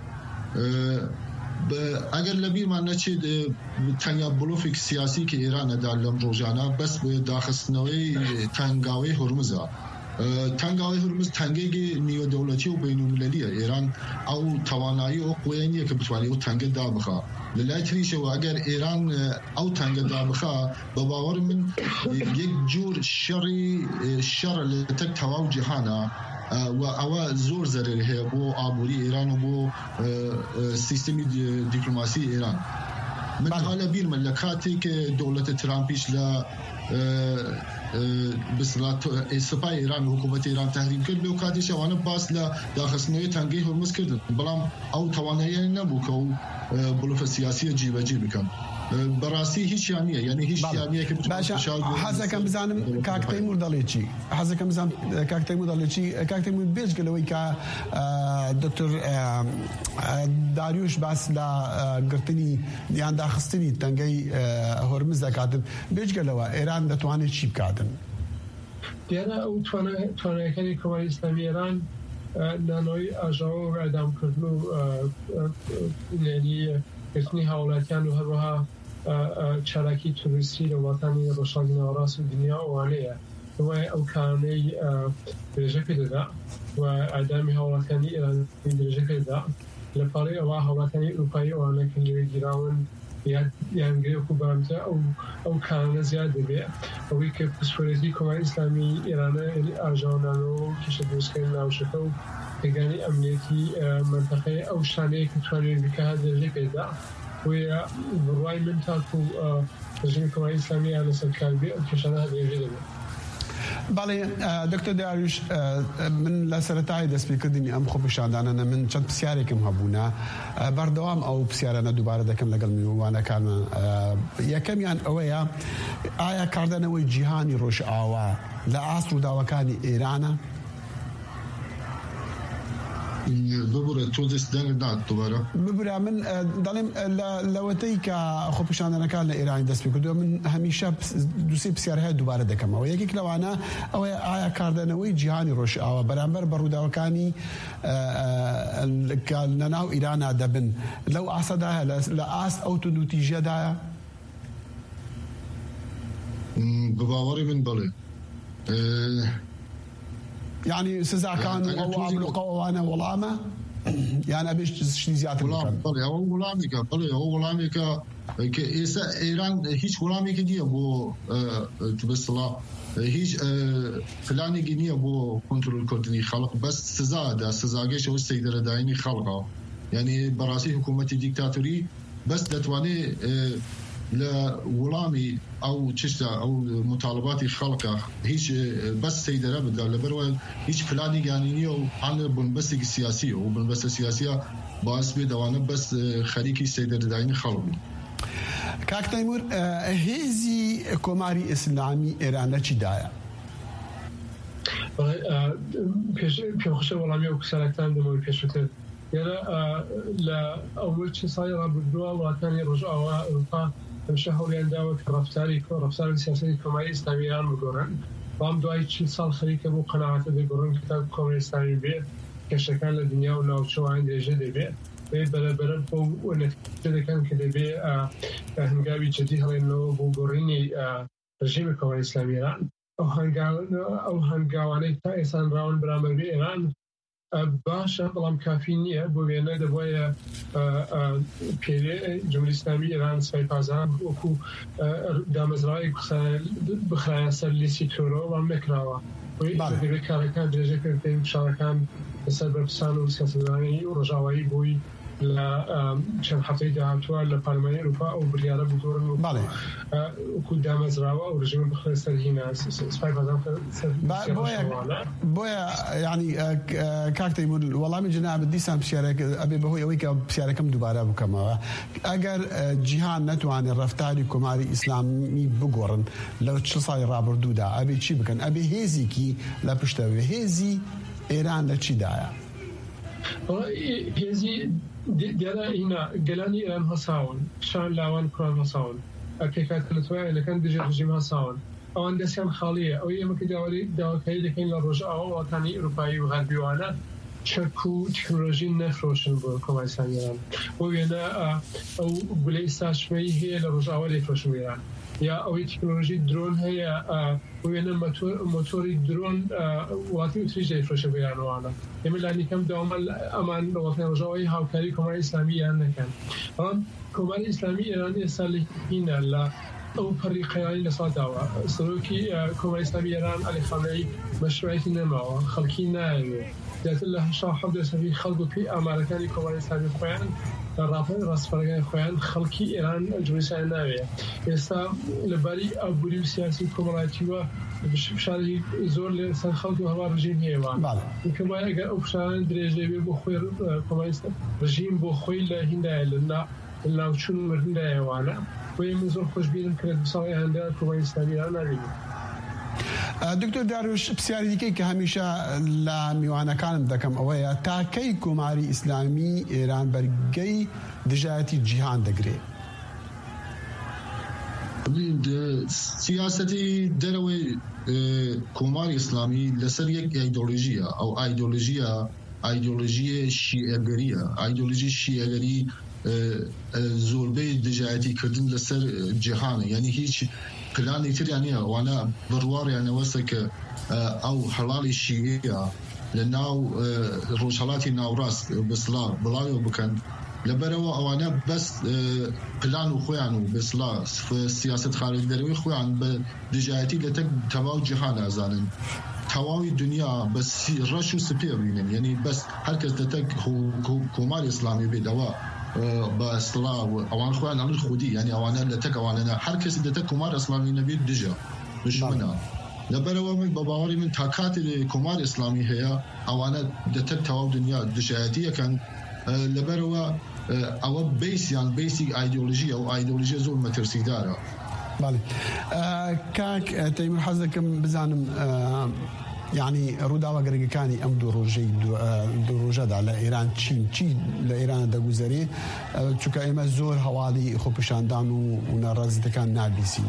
ئەگەر لە بیرمان نەچێت تەنیا بلوفێک سیاسی کە ئێران ئەدا لەم ڕۆژانە بەس داخستنەوەی تەنگاوەی هورمزە. تەنگاوی هورمز تەنگێکی نیوەدەوڵەتی و بینالمللیە ئێران ئەو توانایی ئەو قوێ نییە کە بتوانێت ئەو تەنگە دابخا لە لای تریشەوە ئەگەر ئێران ئەو تەنگە دابخا بە باوەڕ من یەک جور شەڕ لە تەک تەواو جیهانە و ئەوە زۆر زەرەر هەیە بۆ ئابووری ئێران و بۆ سیستەمی دیپلۆماسی ئێران. من حالا بیرمە لە کاتێک دەوڵەتە ترامپیش لە سپای ئێران و حکوومەتی ئێران تحریم کرد لەو کاتیش ئەوانە باس لە داخستنەوەی تەنگەی هورمز کردن بەڵام ئەو تواناییان نەبوو کە و بلوفە سیاسیە جیبەجێ بکەن. بەڕاستی هیچیان نییە یعنی هیچیان نییە کە حەزەکەم بزانم کاک تەیموور دەڵێ چی حەزەکەم بزانم کاک تەیموور دەڵێ چی کاک تەیموور بێجگەلەوەی کە دکتۆر داریوش باس لە گرتنی یان داخستنی تەنگەی هورمز دەکاتن بێجگەلەوە ئێران دەتوانێت چی بکاتن؟ دیارە ئەو توانایەکانی کۆماری ئیسلامی ئێران نانەوەی ئاژاوە و ئەدامکردن و گرتنی هاوڵاتیان و هەروەها چالاکی توریستی لە وڵاتانی ڕۆژئاوای ناوەڕاست و دنیا ئەوانەیە وای ئەو کارانەی درێژە پێدەدا و ئەدامی هاوڵاتیانی ئێرانی درێژە پێدەدا لە پاڵی ئەوە هاوڵاتیانی ئەوروپایی ئەوانە کە لێوێ گیراون یانگرێک و بامتە ئەو کارانە زیاد دەبێت ئەوەی کە پسپۆرەتی کۆماری ئیسلامی ئێرانە ئاژاوانانەوە و کیشە دروستکردن ناوچەکە و پێگانی ئەمنیەتی منتەقەی ئەو شانەیە کە توانێت بکات درێژە پێدا وەیە بڕوای من تاکو ڕژیمی کۆماری ئیسلامی یان لەسەر کار بێ ئەو کێشانە درێژە دەبێت. بەڵێ دکتۆر داریوش من لە سەرەتای دەستپێکردنی ئەم خۆپیشاندانانە من چەند پرسیارێکم هەبوونە بەردەوام ئەو پرسیارانە دووبارە دەکەم لەگەڵ میوانەکانمە. یەکەمیان ئەوەیە ئایا کاردانەوەی جیهانی ڕۆژئاوا لە ئاست ڕووداوەکانی ئێرانە؟ ببورە تۆ دەست دەنگت دات دووبارە ببورە من دەڵێم لەوەتەی کە خۆپیشاندانەکان لە ئێرانی دەست پێ کردووە من هەمیشە دووسێ پرسیار هەیە دووبارە دەکەمەوە. یەکێک لەوانە ئەوەیە ئایا کاردانەوەی جیهانی ڕۆژئاوا بەرامبەر بە ڕووداوەکانی کە لەناو ئیرانە دەبن لەو ئاسەدایە لە ئاست ئەو توندوتیژەدایە؟ بە باوەڕی من بڵێ يعني سزاكان وعملوا قوانين ولاما يعني ابيش شيء زياده بله او ولاميكا بله او ولاميكا كيسا ايران هيش ولاميكا دي بو تبصلا هيش فلاني جنيه بو كنترول كردني خلق بس سزاگه شو سيدره دايني خلقه يعني براسي حكومه ديكتاتوري بس دتواني لولامي او تشتا او مطالبات خلقه هيش بس سيدره بدل لبرول هيش فلاني يعني عن بنبس سياسيه وبنبس سياسيه باس بدوانه بس خليكي سيدره داين خلق. كاك تيمور هيزي كوماري اسلامي ايران چی دایا؟ پیشوخش ولامي او سالکتان دموی پیشوتر یعنی لا اول چه سایر بدوا وطنی رجوع اروپا همیشه هولیان داوت رفتاری سیاسی کماری اسلامی ایران بگورن و هم دوای 40 سال خریکه بو قناعت بگورن کتاب کماری اسلامی بیه که شکل لدنیا و ناوچوان دیجه دیبه و برابر بو نتیجه دکن که دیبه هنگاوی جدی هلینو بو گورینی رژیم کماری اسلامی ایران او هنگاوانه تا ایسان راون برامر بی ایران باشە بەڵام کافی نییە بۆ وێنە دەبواە پێوێ جمهوری ئیسلامی ئێران سوپای پازان وەکو دامەزراوی بخرایە سەر لیستی تۆرەوە وام نەکراوە دەبێت کارەکان درێژە پێ شارەکان لەسەر بەرپرسان و سیاسەتدانانی و ڕۆژاوایی بووی لە چەند هەفتەی داهاتووە لە پارلەمانی ئەوروپا ئەو بریارە بگۆڕن وەکو دامەزراوە و ڕژیمە بخرێت سەر هینە سوپای پازان بۆیە ینی کاک تەیموور وەڵامی جەنابەت دیسان پرسیارێک ئەبێ بەهۆی ئەوەی کە پرسیارەکەم دووبارە بکەمەوە ئەگەر جیهان نەتوانێت ڕەفتاری کۆماری ئیسلامی بگۆڕن لەو 40 ساڵی ڕابردوودا ئەبێ چی بکەن؟ ئەبێ هێزێکی لە پشتەوە هێزی ئێران لە چیدایە؟ هذه ديالا هنا قلاني إيران هساون شان لاوان كران هساون أكيكات نتوعي لكن ديجي رجيم هساون أو أندسيان خالية أو يمكن داوي كيد كين للرجاء أو وطني أوروبي وغربي وأنا شركو تكنولوژی نفروشن بۆ کۆماری ئیسلامی ئێران بۆ وێنە ئەو گولەی ساشمەی هەیە لە ڕۆژئاوا لێفرۆشن بۆ ئێران یا ئەوەی تکنۆلۆژی درۆن هەیە بۆ وێنە مۆتۆری درۆن وڵاتی وتریش لێفرۆشە بۆ ئێرانەوانە ئێمە لانیکەم داوامە ئەمان لە وڵاتی ڕۆژئاوای هاوکاری کۆماری ئیسلامی ئێران نەکەن بەڵام کۆماری ئیسلامی ئێران ئێستا لێکینە لە ئەو پەڕی قەیانی لە ساڵداوە سەرۆکی کۆماری ئیسلامی ئێران عەلی خامنەئی مەشروعیەتی نەماوە خەڵکی نایەوێت زیاتر لە 87% خەڵک پێی ئامارەکانی کۆماری ئیسلامی خۆیان لە ڕاپۆرتی ڕاستەپەڕەکانی خۆیان خەڵکی ئێران جمهوری ئیسلامی ناوێت ئێستا لەبەری ئابووری و سیاسی کۆمەڵایەتیوە فشاری زۆر لەسەر خەڵک و هەوا ڕژیم هەیەوان کەوای ئەگەر ئەو فشاران درێژە بێ بۆ خۆی کۆماری ڕژیم بۆ خۆی لە هیندایە لە ناوچوون و مردندایەوانە بۆ ئێمە زۆر خۆشبیرم کە لە دو ساڵی ئایندا کۆماری ئیسلامی ئێران نابینێت. دکتۆر داروش پرسیاری دیکەی کە هەمیشە لە میوانەکانم دەکەم ئەوەیە تاکەی کۆماری ئیسلامی ئێران بەرگەی دژایەتی جیهان دەگرێت؟ سیاسەتی دەرەوەی کۆماری ئیسلامی لەسەر یەک ئایدۆلۆژیە ئەو ئایدۆلۆژیە شیعەگەریە ئایدۆلۆژی شیعەگەری زۆربەی دژایەتی کردن لەسەر جیهانە یعنی هیچ پلانی تریان نییە وانە بڕواریانەوەسە کە ئەو هەڵاڵی شیعەیە لە ناو ڕۆژهەڵاتی ناوڕاست بەسڵا بڵاوی بکەن لەبەرەوە ئەوانە بەس پلان و خۆیان و بەسڵا سیاست خارج دەرەوەی خۆیان بە دژایەتی لە تەواو جیهان ئازانن تەواوی دنیا بە ڕەش و سپێ بینن یعنی بەس هەرکەس دەتەک کۆماری ئیسلامی بێدەوە بە ئەسڵا ئەوان خۆیان ئەڵی خودی یعنی ئەوانە لە تەک ئەوانە هەر کەسی دەتەک کۆمار ئیسلامی نەبێت دژە دژمنە لەبەرەوە من بە باوەڕی من تا کاتێ کۆماری ئیسلامی هەیە ئەوانە دەتەک تەواو دنیا دژایەتی یەکەن لەبەرەوە ئەوە بیسیان بیسی ئایدۆلۆژیە و ئایدۆلۆژیە زۆر مەترسیدارە. باڵێ کاک تەیمور حەز دەکەم بزانم یعنی ڕووداوە گەرەکانی ئەم دوو ڕۆژەدا لە ئێران چی لە ئێران دەگوزەرێ چونکە ئێمە زۆر هەواڵی خۆپیشاندان و ناڕازیەکان نابیسین.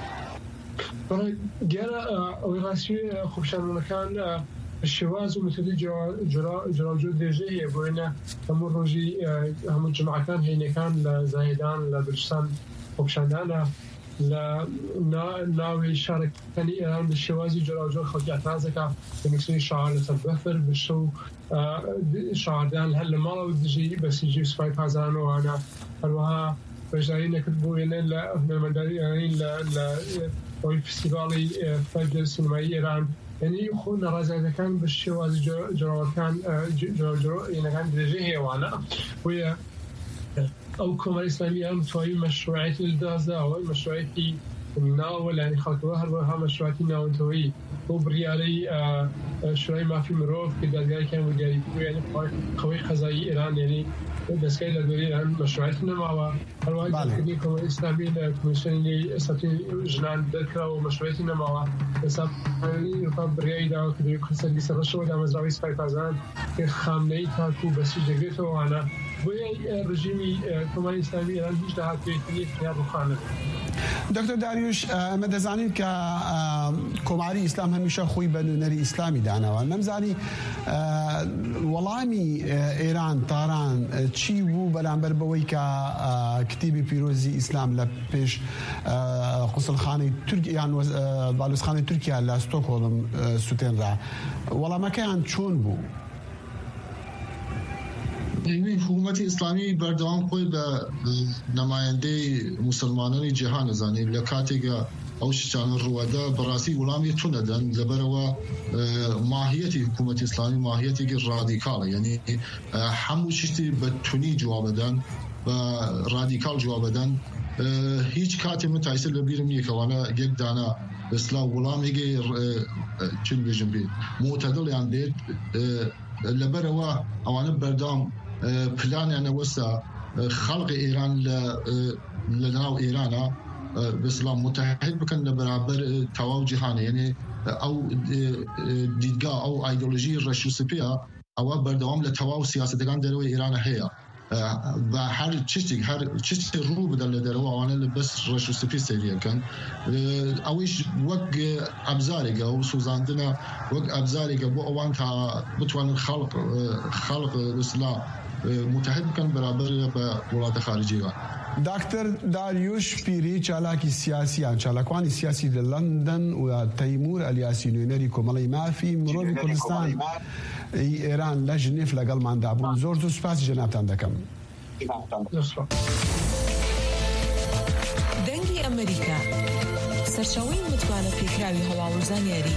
دیارە ئەوەی ڕاستی خۆپیشاندنەکان شێواز و متدی جوراوجۆ درێژە هەیە بۆینە هەموو ڕۆژی هەموو جمعەکان هێنەکان لە زاهێدان لە بلوچستان خۆپیشاندانە لە ناوی شارەکانی ئێران بە شێوازی جۆراوجۆر خەڵکی ئەترازەکە دەنووسێ شعار لەسەر بەفر بشە و شعاردان هەر لە ماڵەوە دژی بەسیجی و سوپای پازانەوەوانە هەروەها بەشداری نەکرد بۆ وێنە لە هونەرمەنداری ئێرانی لە ئەوی فستیڤاڵی فەرجە سینمایی ئێران یعنی خۆ نەڕازیەکان بە شێوازی جۆراوەکان جۆراوجۆرەکان درێژە هێوانە بۆیە ئەو کۆماری ئیسلامی ئێران توانی مەشروعیەتی لەدازداوە مەشروعیەتی ناوە لانی خەڵکەوە هەروەها مەشروعیەتی ناوەندەوەی بۆ بڕیارەی شورای مافی مرۆڤ کە دادگایەکیان وەرگیاریکردووە یعنی قەوەی قەزایی ئێران یعنی دەستگای لەدوێری ئێران مەشروعیەتی نەماوە هەروەها دادگای کۆماری ئیسلامی لە کۆمیسیۆنی سەرۆکی ژنان دەرکراوە مەشروعیەتی نەماوە ئێستا بڕیاری داوە کە دەوێت سەرگی سەرڕەشەوە دامەزراوی سوپای پازان کە خامنەی تاکو بەسی دەگرێتەوەوانە بۆیە ڕژیمی کۆماری ئیسلامی ئێران هیچ داهاتوێتی یا ڕوخانە. دکتۆر داریوش ئەمە دەزانین کە کۆماری ئیسلام هەمیشە خۆی بە نوێنەری ئیسلامی داناوە نەمزانی وەڵامی ئێران تاران چی بوو بەرامبەر بەوەی کە کتێبی پیرۆزی ئیسلام لە پێش قوسڵخانەی یان باڵوسخانەی تورکیا لە ستۆکهۆڵم سوتێنرا وەڵامەکەیان چۆن بوو؟ حکوومەتی ئیسلامی بەردەوام خۆی بە نەمایەندەی موسڵمانانی جیهان ئەزانێت لە کاتێکە ئەو شتانە ڕووەدا بەڕاستی وەڵامی تون دەدەن لەبەرەوە ماهیەتی حکوومەتی ئیسلامی ماهیەتێکی ڕادیکاڵە یعنی هەموو شتی بە تونی جواب بدەن بە ڕادیکاڵ جواب بدەن هیچ کاتێ من تایسە لە بیرم یەکەوانە یەک دانا ئیسلام وەڵامێکی چون بێژم بێت معتەدڵیان بێت لەبەرەوە ئەوانە بەردەوام پلانیانەوەستا خەڵقی ئێران لە ناو ئێرانە بەسڵام متحد بکەن لە بەرابەر تەواو جیهانە یعنی ئەو دیدگا ئەو ئایدۆلۆژی ڕەش و سپێە او بردوام لتواو سیاستگان دروی ایران هيا و هر چیزی رو بدل درو آنها بس رشو سپی سریع کن اویش وق ابزاری که او سوزاندنا وق ابزاری که با آن تا بتوان خلق اصلاح متحد کن برابر با ولایت خارجی. دکتر داریوش پیری چالاکی سیاسی چالاکوانی سیاسی در لندن و تیمور الیاسی نوینری کمالی مافی مروی کردستان ایران لجنیف لگل من دابون زور سپاس جنابتان دکم. دنگی امریکا سرچاوی متوانه پیکراوی هەواڵوزانیاری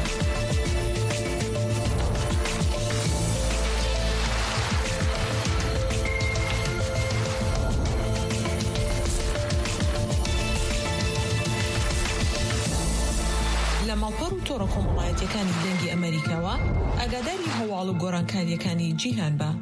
لە ماڵپەڕ و تۆڕە کۆمەڵایەتیەکانی دەنگی ئەمریکاوە ئاگاداری هەواڵ و گۆڕانکاریەکانی جیهان بە.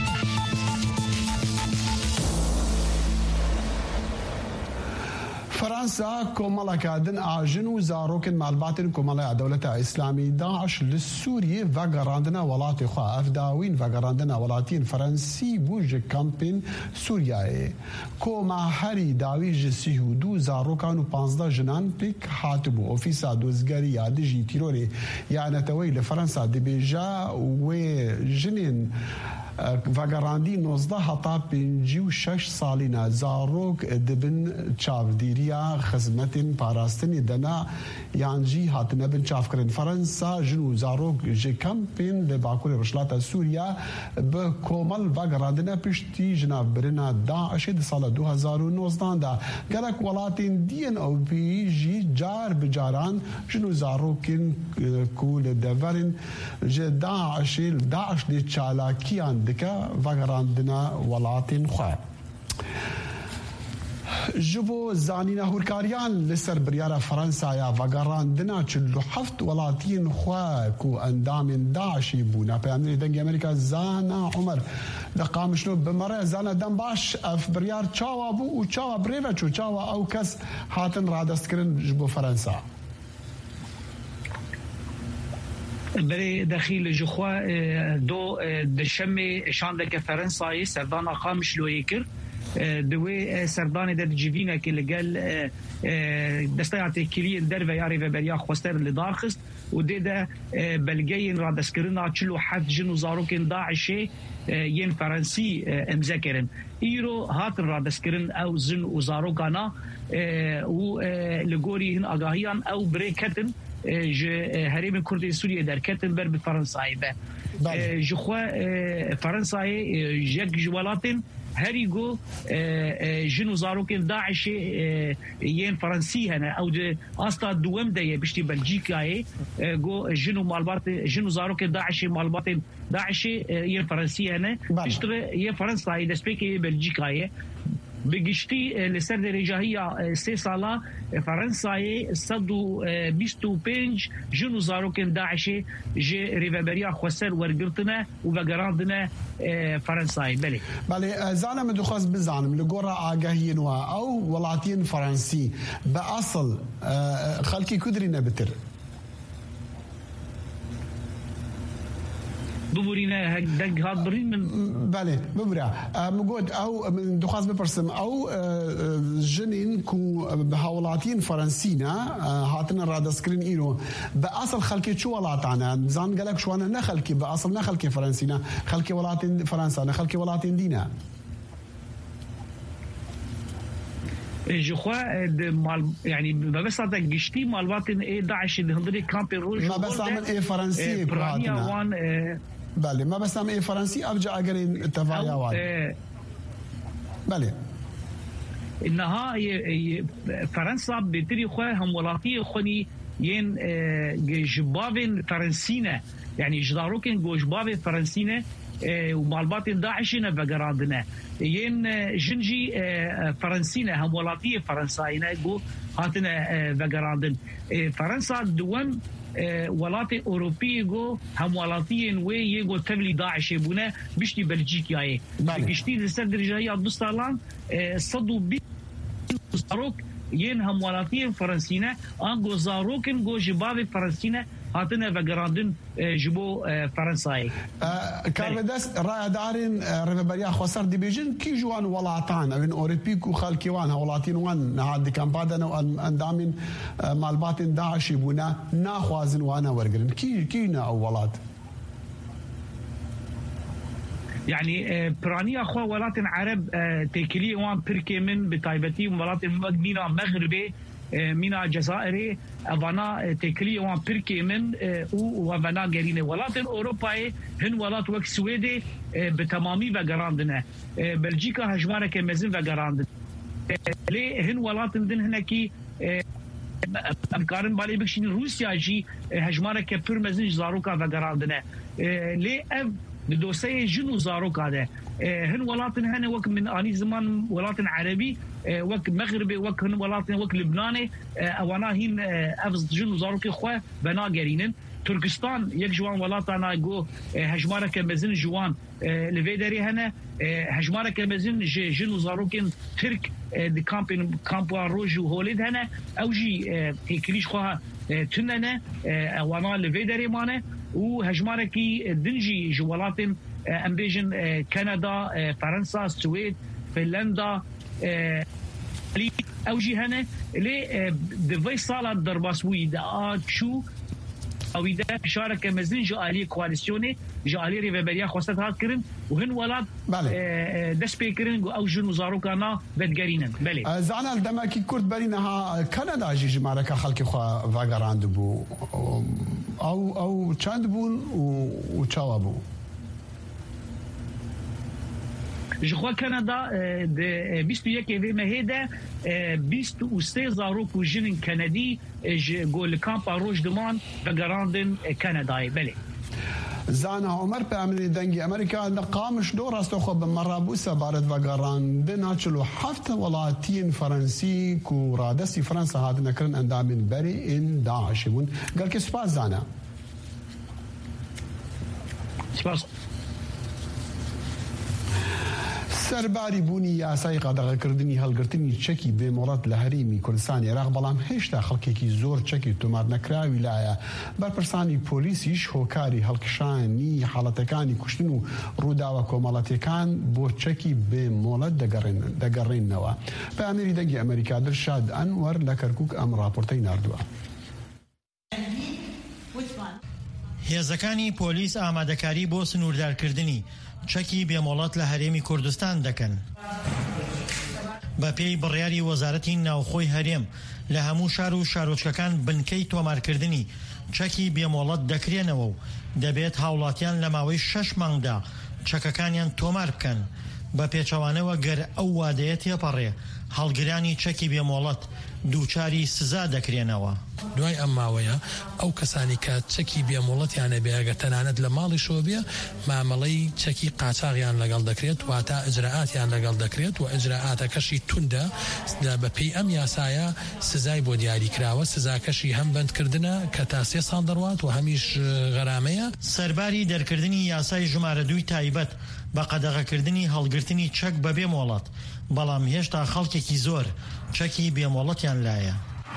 فرنسا کۆمەڵەکادن ئاژن و زارۆکن مالباتن کۆمەڵەیە دەوڵەتە ئیسلامی داعش لە سووریە ڤەگەڕاندنە وڵاتی خوا ئەفداوین ڤەگەڕاندنە وڵاتین فەرەنسی بوو ژە کەمپین سووریایە کۆماهەری داوی ژە 32 زارۆکان و 15 ژنان پێک هاتبوو ئۆفیسا دۆزگەری یا دژی تیرۆرێ یانەتەوەی لە فەرەنسا دەبێژا وێ ژنێن ڤەگەڕاندی 19 هەتا 56 ساڵینە زارۆک دەبن چاودێریە خزمەتین پاراستنی دەنا یانجی هاتنە بن چاوکردن فەرەنسا ژن و زارۆک ژە کەمپین لە باکووری ڕۆژهەڵاتە سووریا بە کۆمەڵ ڤەگەڕاندنە پشتی ژنابرنە داعشی لە ساڵە 2019دا گەلک وڵاتین دیەن ئەو پێیژی جار بجاران ژن و زارۆکین کو لە دەڤەرن ژە داعش لێ چالاکیان دکە ڤەگەڕاندنە وڵاتین خوا. ji bo zanîna hûrkariyan li ser biryara Fransaya vegerandina 47 welatiyên xwe ku endamên Daişê bûne peyamberê dengê Amerîka Zana Umer li Qamişlo bi mere zana dem baş ev biryar çawa bû û çawa birêve çû çawa ew kes hatin radestkirin ji bo Fransa. برای داخل جخوا دو دشمه شاندک فرانسایی سردان قامش لوی کرد دوی سردان در جیوینه که لگل دستایات کلی در و یاری و بریا خواستر لدارخست و دیده بلگین را دستکرنا 47 جن و زاروکن داعشی ین فرانسی امضا کردن ایرو هاتن را دستکرن او زن و زاروکانا و لگوری هن آگاهیان او بری کتن هریم کردی سوریه در کتن بر به فرانسایی به جخوا فرانسایی یک جوالاتن هریگو جنو زاروکن داعش ین فرانسی هنه او ده استا دوم ده بشتی بلژیکای گو جنو مالبات جنو زاروکن داعش مالبات داعش ین فرانسی هنه بشتر ین فرانسایی دسپیک بلژیکای بگشتی لسر درجه‌ای 3 ساله فرانسای 125 جنو زاروکن داعش ج ریوبریا خسر ورگرتنه و وگراندنه فرانسای بله زانم دخواست بزانم لگورا آگاهین و او ولاتین فرانسی به اصل خلکی کدری نبتر ببورينا دق هاد برين من بله ببرا مقود او من دخواز بپرسم او جنين كو بهاولاتين فرنسينا هاتنا رادسكرين ايرو باصل خلكي شو ولاتانا زان قالك شو انا نخلكي باصل نخلكي فرنسينا خلكي ولاتين فرنسا نخلكي ولاتين دينا je crois يعني بس هذا قشتي مالباتن ايه داعش اللي هندري كامبين روج ما بس عمل ايه فرنسي برانيا بله ما بس عمل ايه فرنسي ارجع اقرين تفايا وان بله انها فرنسا بتري خو هم ولاتي خوني ين جبابن فرنسينا يعني جداروكن جبابن فرنسينا ومالباتن داعشنا بقرادنا ين جنجي فرنسينا هم ولاتية فرنساينا جو هاتنا بقرادن فرنسا دوم ولاتي أوروبية جو هم ولاتيين وي يجو تبلي داعش بونا بيشتي بلجيكاي بيشتي لسر درجة بستالان صدو بي زاروك ين هم ولاتيين فرنسينا أنجو زاروكن جو جباب فرنسينا هاتنه وگراندن جبو فرنسای کاربدس رای دارین ربریا خسر دی بیجن کی جوان ولاتان او اورپیک و خلکیوان ولاتین وان هاد کمپادن اندامین مالبات داعش بونا ناخوازن وانا ورگرن کی نا ولات يعني برانيا خو ولات عرب تكلي وان بركي من بتايبتي ولات مينا مغربي مينا جزائري افانا تكلي وان بركي من وافانا غيرين ولات اوروبا هن ولات وك سويدي بتمامي وغراندنا بلجيكا هجماره كمزن وغراندن لي هن ولات دن هناكي امكارن بالي بكشين روسيا جي هجماره كبرمزن زاروكا وغراندنا لي دوسي جنو زاروك هذا هن ولاتن هنا وك من اني زمان ولاتن عربي وك مغربي وك هن ولاتن وك لبناني اوانا هين افز جنو زاروك خو بنا قرينن تركستان يك جوان ولاتنا جو هجماره كمزن جوان لفيدري هنا هجماره كمزن جنو زاروكن ترك دي كامبو روج وهولد هنا اوجي هيكليش خو تننا اوانا لفيدري مانه وهجماره كي دنجي جوالات امبيجن كندا فرنسا السويد فنلندا اوجي هنا لي دفي صاله درباسوي دا شو او اذا شارك مزن جالي كواليسيوني جالي ريفبريا خوست هات كرن وهن ولاد دس بيكرن او جنو زاروكانا بدغرينن بله زعنا دماكي كورت برينها كندا جي مالك خلك خو فاغراند بو او چند بون و چاوابو جخوا كندا د 21 في مهيدا 23 زاروك جن كندي جول كامب روج دمان بغراندن كندا بله زانا عمر په امنیت دنګي امریکا د قامش دور راستو خو بمرابوسه بارد وګراندن اچلو هفته ولاتین فرنسي کو رادسي فرنسا هاد نکرن اندامن بري ان داعشون قال كي سباز زانا سباز سرباری بوونی یاسای قادەغەکردنی هەڵگرتنی چەکی بێمۆڵەت لە هەرێمی کوردستانی عێراق بەڵام هێشتا خەڵکێکی زۆر چەکی تۆمار نەکراوی لایە بەرپرسانی پۆلیسیش هۆکاری هەڵکشانی حاڵەتەکانی کوشتن و ڕووداوە کۆمەڵەتیەکان بۆ چەکی بێمۆڵەت دەگەڕێنەوە بە ئامێری دەنگی ئەمریکا دڵشاد ئەنوەر لە کەرکووک ئەم ڕاپۆرتەی ناردووە. هێزەکانی پۆلیس ئامادەکاری بۆ سنووردارکردنی چەکی بێمۆڵەت لە هەرێمی کوردستان دەکەن. بە پێی بڕیاری وەزارەتی ناوخۆی هەرێم لە هەموو شار و شارۆچکەکان بنکەی تۆمارکردنی چەکی بێمۆڵەت دەکرێنەوە و دەبێت هاوڵاتیان لە ماوەی 6 مانگدا چەکەکانیان تۆمار بکەن بە پێچەوانەوە گەر ئەو وادەیە تێپەڕێ هەڵگرانی چەکی بێمۆڵەت دووچاری سزا دەکرێنەوە. دوای ئەم ماوەیە ئەو کەسانی کە چەکی بێمۆڵەتیانە بێگە تەنانەت لە ماڵی شۆ بێ مامەڵەی چەکی قاچاغیان لەگەڵ دەکرێت واتە ئەجرعاتیان لەگەڵ دەکرێت و ئەجرعاتەکەشی توندە بەپێی ئەم یاسایە سزای بۆ دیاری کراوە سزاکەشی هەم بەندکردنە کە تا 3 ساڵ دەڕوات و هەمیش غەرامەیە. سەرباری دەرکردنی یاسای ژمارە 2 تایبەت بە قەدەغەکردنی هەڵگرتنی چەک بە بێمۆڵەت بەڵام هێشتا خەڵکێکی زۆر چەکی بێمۆڵەتیان لایە.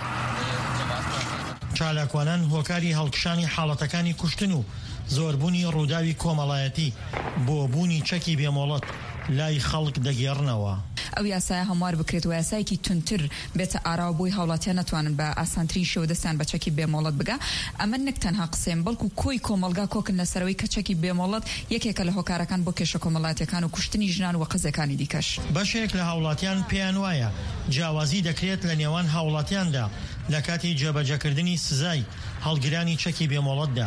چالاکوانان هۆکاری هەڵکشانی حاڵەتەکانی کوشتن و زۆربوونی ڕووداوی کۆمەڵایەتی بۆ بوونی چەکی بێمۆڵەت لای خەڵک دەگێڕنەوە. ئەو یاسایە هەموار بکرێت و یاسایەکی تونتر بێتە ئاراوە بۆی هاوڵاتیان نەتوانن بە ئاسانترین شێوە دەستیان بە چەکی بێمۆڵەت بگا. ئەمە نەک تەنها قسەیە بەڵکو کۆی کۆمەلگا کۆکن لەسەرەوەی کە چەکی بێمۆڵەت یەکێکە لە هۆکارەکان بۆ کێشە کۆمەڵایەتیەکان و کوشتنی ژنان و قەزەکانی دیکەش. بەشێک لە هاوڵاتیان پێیان وایە جیاوازی دەکرێت لە نێوان هاوڵاتیاندا لە کاتی جێبەجێکردنی سزای هەڵگرانی چەکی بێمۆڵەتدا.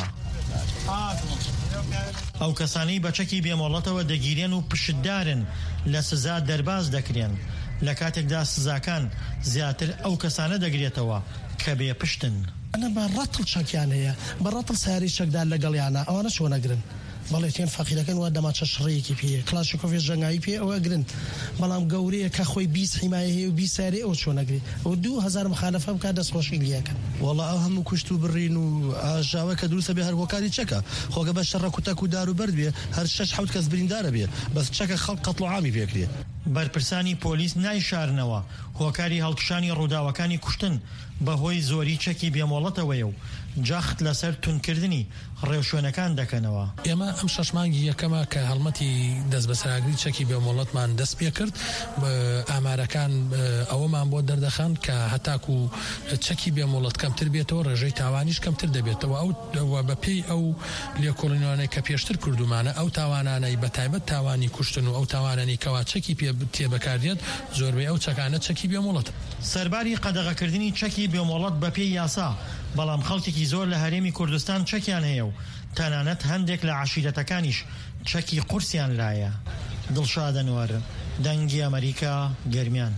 ئەو کەسانەی بە چەکی بێمۆڵەتەوە دەگیرێن و پشتدارن لە سزا دەرباز دەکرێن لە کاتێکدا سزاکان زیاتر ئەو کەسانە دەگرێتەوە کە بێ پشتن. ئەنە بە ڕەتڵ چەکیان هەیە بە ڕەتڵ ساری چەکدار لەگەڵیانە ئەوانە چۆن نەگرن بەڵێ تێن فەقیرەکەن وا دەماچە شڕەیەکی پێ کلاشیکۆڤ ژەنگایی پێ ئەوە گرن بەڵام گەورەیە کە خۆی 20 حیمایە هەیە و 20 ساری ئەو چۆن نەگری ئەو 2000 مخالفە بکە دەستخۆشی لیەکەن. وەڵا ئەو هەموو کوشت و بڕین و ئاژاوە کە دروستە بێ هەر هۆکاری چەکە خۆگە بە شەڕە کوتەک و دار و بەرد بێ هەر 6-7 کەس بریندارە بێ بەس چەکە خەڵک قەتڵ و عامی پێکرێ. بەرپرسانی پۆلیس نایشارنەوە هۆکاری هەڵکشانی ڕووداوەکانی کوشتن بەهۆی زۆری چەکی بێمۆڵەتەوەیە و جاخت لەسەر تونکردنی ڕێوشوێنەکان دەکەنەوە. ئێمە ئەم 6 مانگی یەکەمە کە هەڵمەتی دەست بەسەراگری چەکی بێمۆڵەتمان دەست پێ کرد، ئامارەکان ئەوەمان بۆ دەردەخەن کە هەتاکو چەکی بێمۆڵەت کەمتر بێتەوە ڕێژەی تاوانیش کەمتر دەبێتەوە. ئەو بەپێی ئەو لێکۆڵینەوەی کە پێشتر کردومانە ئەو تاوانانەی بەتایبەت تاوانی کوشتن و ئەو تاوانانی کەوا چەکی تێبەکاردێت زۆربەی ئەو چەکانە چەکی بێمۆڵەت. سەرباری قەدەغەکردنی چەکی بێمۆڵەت بەپێی یاسا، بەڵام خەڵکێکی زۆر لە هەرێمی کوردستان چەکیان هەیە و تەنانەت هەندێک لە عەشیرەتەکانیش چەکی قورسیان لایە. دڵشاد ئەنوەر، دەنگی ئەمریکا، گەرمیان.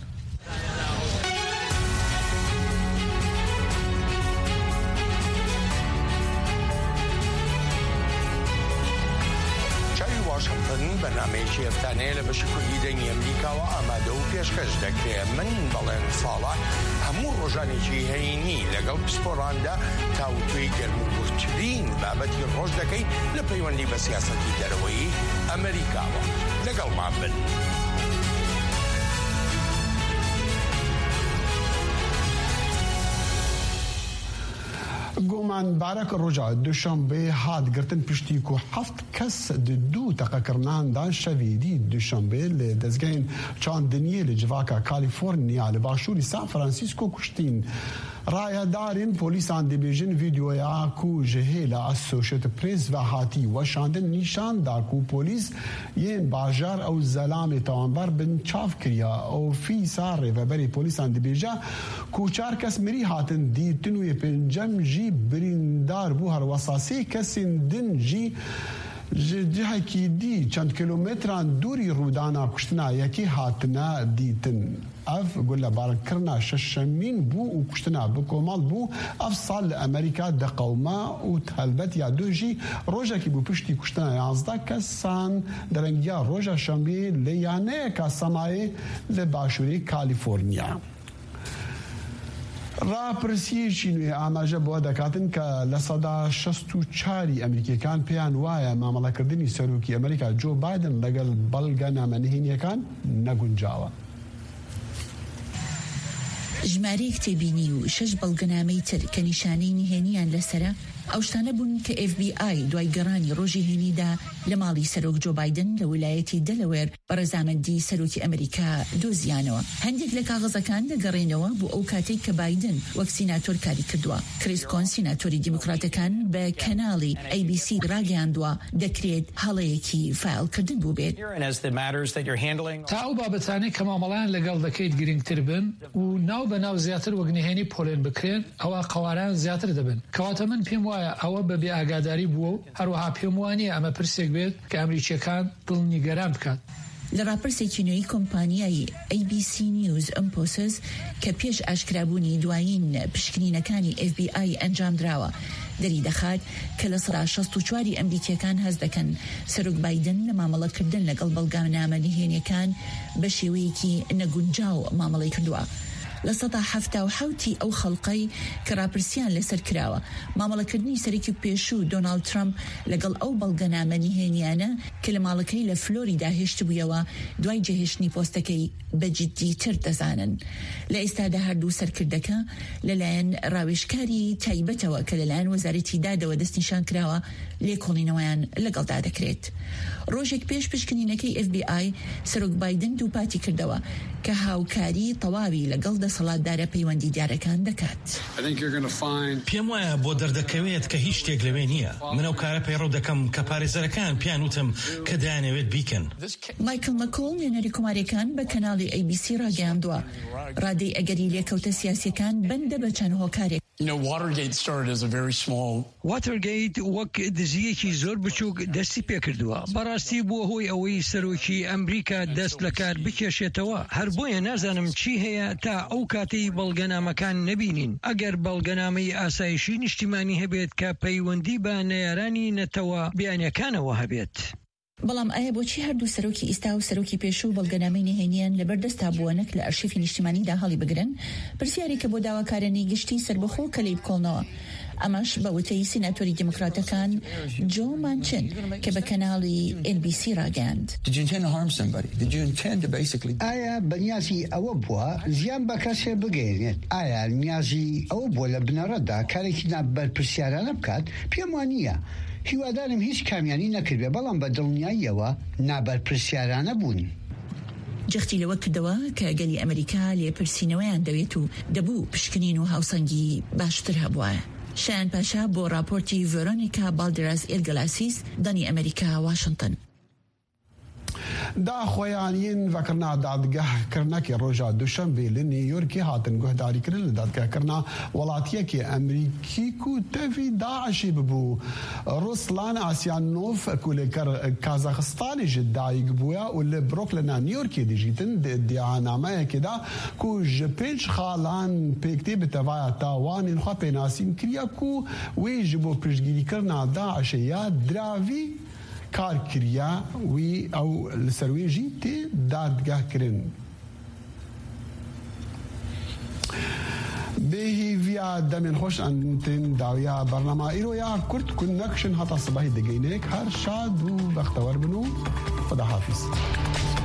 بەنامەیەکی هەفتانەیە لە بەشی کوردی دەنگی ئەمریکاوە ئامادە و پێشکەش دەکرێت. من بەڵێن ساڵات هەموو ڕۆژانێکی هەینی لەگەڵ پسپۆڕاندا تاوتوێی گەرموگورترین بابەتی ڕۆژ دەکەین لە پەیوەندی بە سیاسەتی دەرەوەی ئەمریکاوە. لەگەڵمان بن. گومان بارک روجا دوشنبه هات گرتن پشتی کو 7 کس دو تقاکرنان شویدی دوشنبه لدزگین چاندنیه لجواکا کالیفورنیا لباشوری سان فرانسیسکو کشتین. رای دارین پلیسان دیبیژن ویدیویا کو جهیلا اسوشیت پریس و هاتی و شاندن نیشان دا کو پلیس ین باجار او زلام تانبر بن چاف کریا او فی ساره و بری پلیسان دیبیجا کو 4 کس مری هاتن دی تنوی پنجم جی بریندار بو هر وساسی کسین دن جی جهه کی دی چند کیلومتران دوری رودانا کشتنا یکی هاتنا دیتن اف گل بارن کرنا ششمین بو و کشتنا بکومال بو اف سال امریکا د قوما و تهلبت یا دوجی روجا کی بو پشتی کشتنا 11 کسان درنگیا روجا شنبه لیانه کا سمای لباشوری کالیفورنیا. راپرسیەکی نوێ ئاماژە بۆ دەکاتن کە لە سەدا 64 ئەمریکیەکان پێیان وایە مامەڵەکردنی سەرۆکی ئەمریکا جۆ بایدن لەگەڵ بەڵگە نامەنهێنیەکان نەگونجاوە. ژمارەیەک تێبینی و 6 بەڵگەنامەی تر کە نیشانەی نهێنیان لەسرە ئەو شتانە بوون کە FBI دوای گەڕانی ڕۆژی هێنیدا لە ماڵی سەرۆک جۆ بایدن لە ویلایەتی دەلەوێر بە ڕەزامەندی سەرۆکی ئەمریکا دۆزیانەوە. هەندێک لە کاغەزەکان دەگەڕێنەوە بۆ ئەو کاتێک کە بایدن وەک سیناتۆر کاری کردووە. کریس کۆن سیناتۆری دیموکراتەکان بە کەناڵی ABC ڕاگەیاندووە دەکرێت هەڵەیەکی فایلکردن بوو بێت. تا ئەو بابەتانەی کە مامەڵیان لەگەڵ دەکەیت گرنگتر بن و ناو بە ناو زیاتر وەک نهێنی پۆلێن بکرێن ئەوە قەواران زیاتر دەبن. کەواتە من پێم وایە ئەوە بە بێ ئاگاداری بووە و هەروەها پێم وانیە ئەمە پرسێک بێت کە ئەمریکیەکان دڵنیگەران بکات. لە ڕاپرسێکی نوێی کۆمپانیای ABC News ئەمپۆسز کە پێش ئاشکرابوونی دوایین پشکنینەکانی FBI ئەنجام دراوە دەری دەخات کە لە 64 ئەمریکیەکان هەست دەکەن سەرۆک بایدن لە مامەڵەکردن لەگەڵ بەڵگانامە نهێنیەکان بە شێوەیەکی نەگونجاو مامەڵەی کردووە. لە 177 ئەو خەڵقەی کە راپرسیان لەسەر کراوە مامەڵەکردنی سەرۆکی پێشوو دۆناڵد ترامپ لەگەڵ ئەو بەڵگەنامە نهێنیانە کە لە ماڵەکەی لە فلۆریدا هێشت بوویەوە دوای جێهێشتنی پۆستەکەی بەجددیتر دەزانن. لە ئێستادا هەردوو سەرکردەکە لەلایەن ڕاوێژکاری تایبەتەوە کە لەلایەن وەزارەتی دادەوە دەستنیشان کراوە لێکۆڵینەوەیان لەگەڵدا دەکرێت. ڕۆژێک پێش پشکنینەکەی FBI سەرۆک بایدن دووپاتی کردەوە کە هاوکاری تەواوی لەگەڵ دەسەڵاتدارە پەیوەندی دیارەکان دەکات. پێم وایە بۆ دەردەکەوێت کە هیچ شتێک لەوێ نییە. من ئەو کارە پەیڕەو دەکەم کە پارێزەرەکان پیان وتم کە دەیانەوێت بیکەن. مایکل مەکۆڵ نوێنەری کۆماریەکان بە کەناڵی ABC ڕاگەیاندووە ڕادەی ئەگەری لێکەوتە سیاسیەکان بەندە بە چەند هۆکارێک. واتەرگەیت وەک دزیەکی زۆر بچووک دەستی پێکردووە. بەڕاستی بووە هۆی ئەوەی سەرۆکی ئەمریکا دەست لە کار بکێشێتەوە. هەر بۆیە نازانم چی هەیە تا ئەو کاتەی بەڵگەنامەکان نەبینین. ئەگەر بەڵگەنامەی ئاسایشی نیشتیمانی هەبێت کە پەیوەندی بە نەیارانی نەتەوە بیانیەکانەوە هەبێت. بەڵام ئایا بۆچی هەردوو سەرۆکی ئیستا و سەرۆکی پێشوو بەڵگەنامەی نهێنیان لەبەردەستا بووە نەک لە ئەرشیفی نیشتیمانیدا هەڵی بگرن؟ پرسیاری کە بۆ داواکارانی گشتی سربەخۆ کە لێی بکۆڵنەوە. ئەمەش بەوتەی سیناتۆری دیموکراتەکان جۆ مانچن کە بە کەناڵی NBC ڕاگەاند. ئایا بەنیازی ئەوە بووە زیان بە کەسێ بگەێنێت؟ ئایا نیازی ئەوە بووە لە بنەڕەتدا کارێکی نابەرپرسیارانە بکات؟ پێم وانە هیوادارم هیچ کامیانی نەکردێ، بەڵام بە دڵنیاییەوە نابەرپرسیارانە بوون. جەختی لەوە کردەوە کە گەلی ئەمریکا لێپرسینەوەیان دەوێت و دەبوو پشکنین و هاوسەنگی باشتر هەبووە. شایان پاشا بۆ راپۆرتی ڤێرۆنیکا بالدراس ئێلگەلاسیس دەنی ئەمریکا واشنگتن. داخۆیانین ڤەکردنا دادگەهکردنەکی ڕۆژا دووشەمبێ لە نیویۆرکی هاتن گوهداریکردن لە دادگەهکردنا وڵاتیەکی ئەمریکی و تەڤی داعشی ببوو. روسلان ئاسیانۆف کولێکەر کازاخستانی ژ دایک بووە و لە برۆکلنا نیویۆرکی دیژیتن دیانامەیەکیدا کو ژ پێنج خاڵان پێکتێ بتەڤایە تاوانین خوا پێناسین کریە کو وێ ژ بۆ پشتگیریکردنا داعشەیە دراوی کار کریە وی ئەو لەسەروێژی تێ دادگەهکردن. بێهیڤیا دەمێن خۆش ئەنتن داویا بەرنامە ئیرۆیا کورت کون نەکشن هەتا سبەهی دەگەینێک هەر شاد و بەختەوەر بن و خدا حافیز.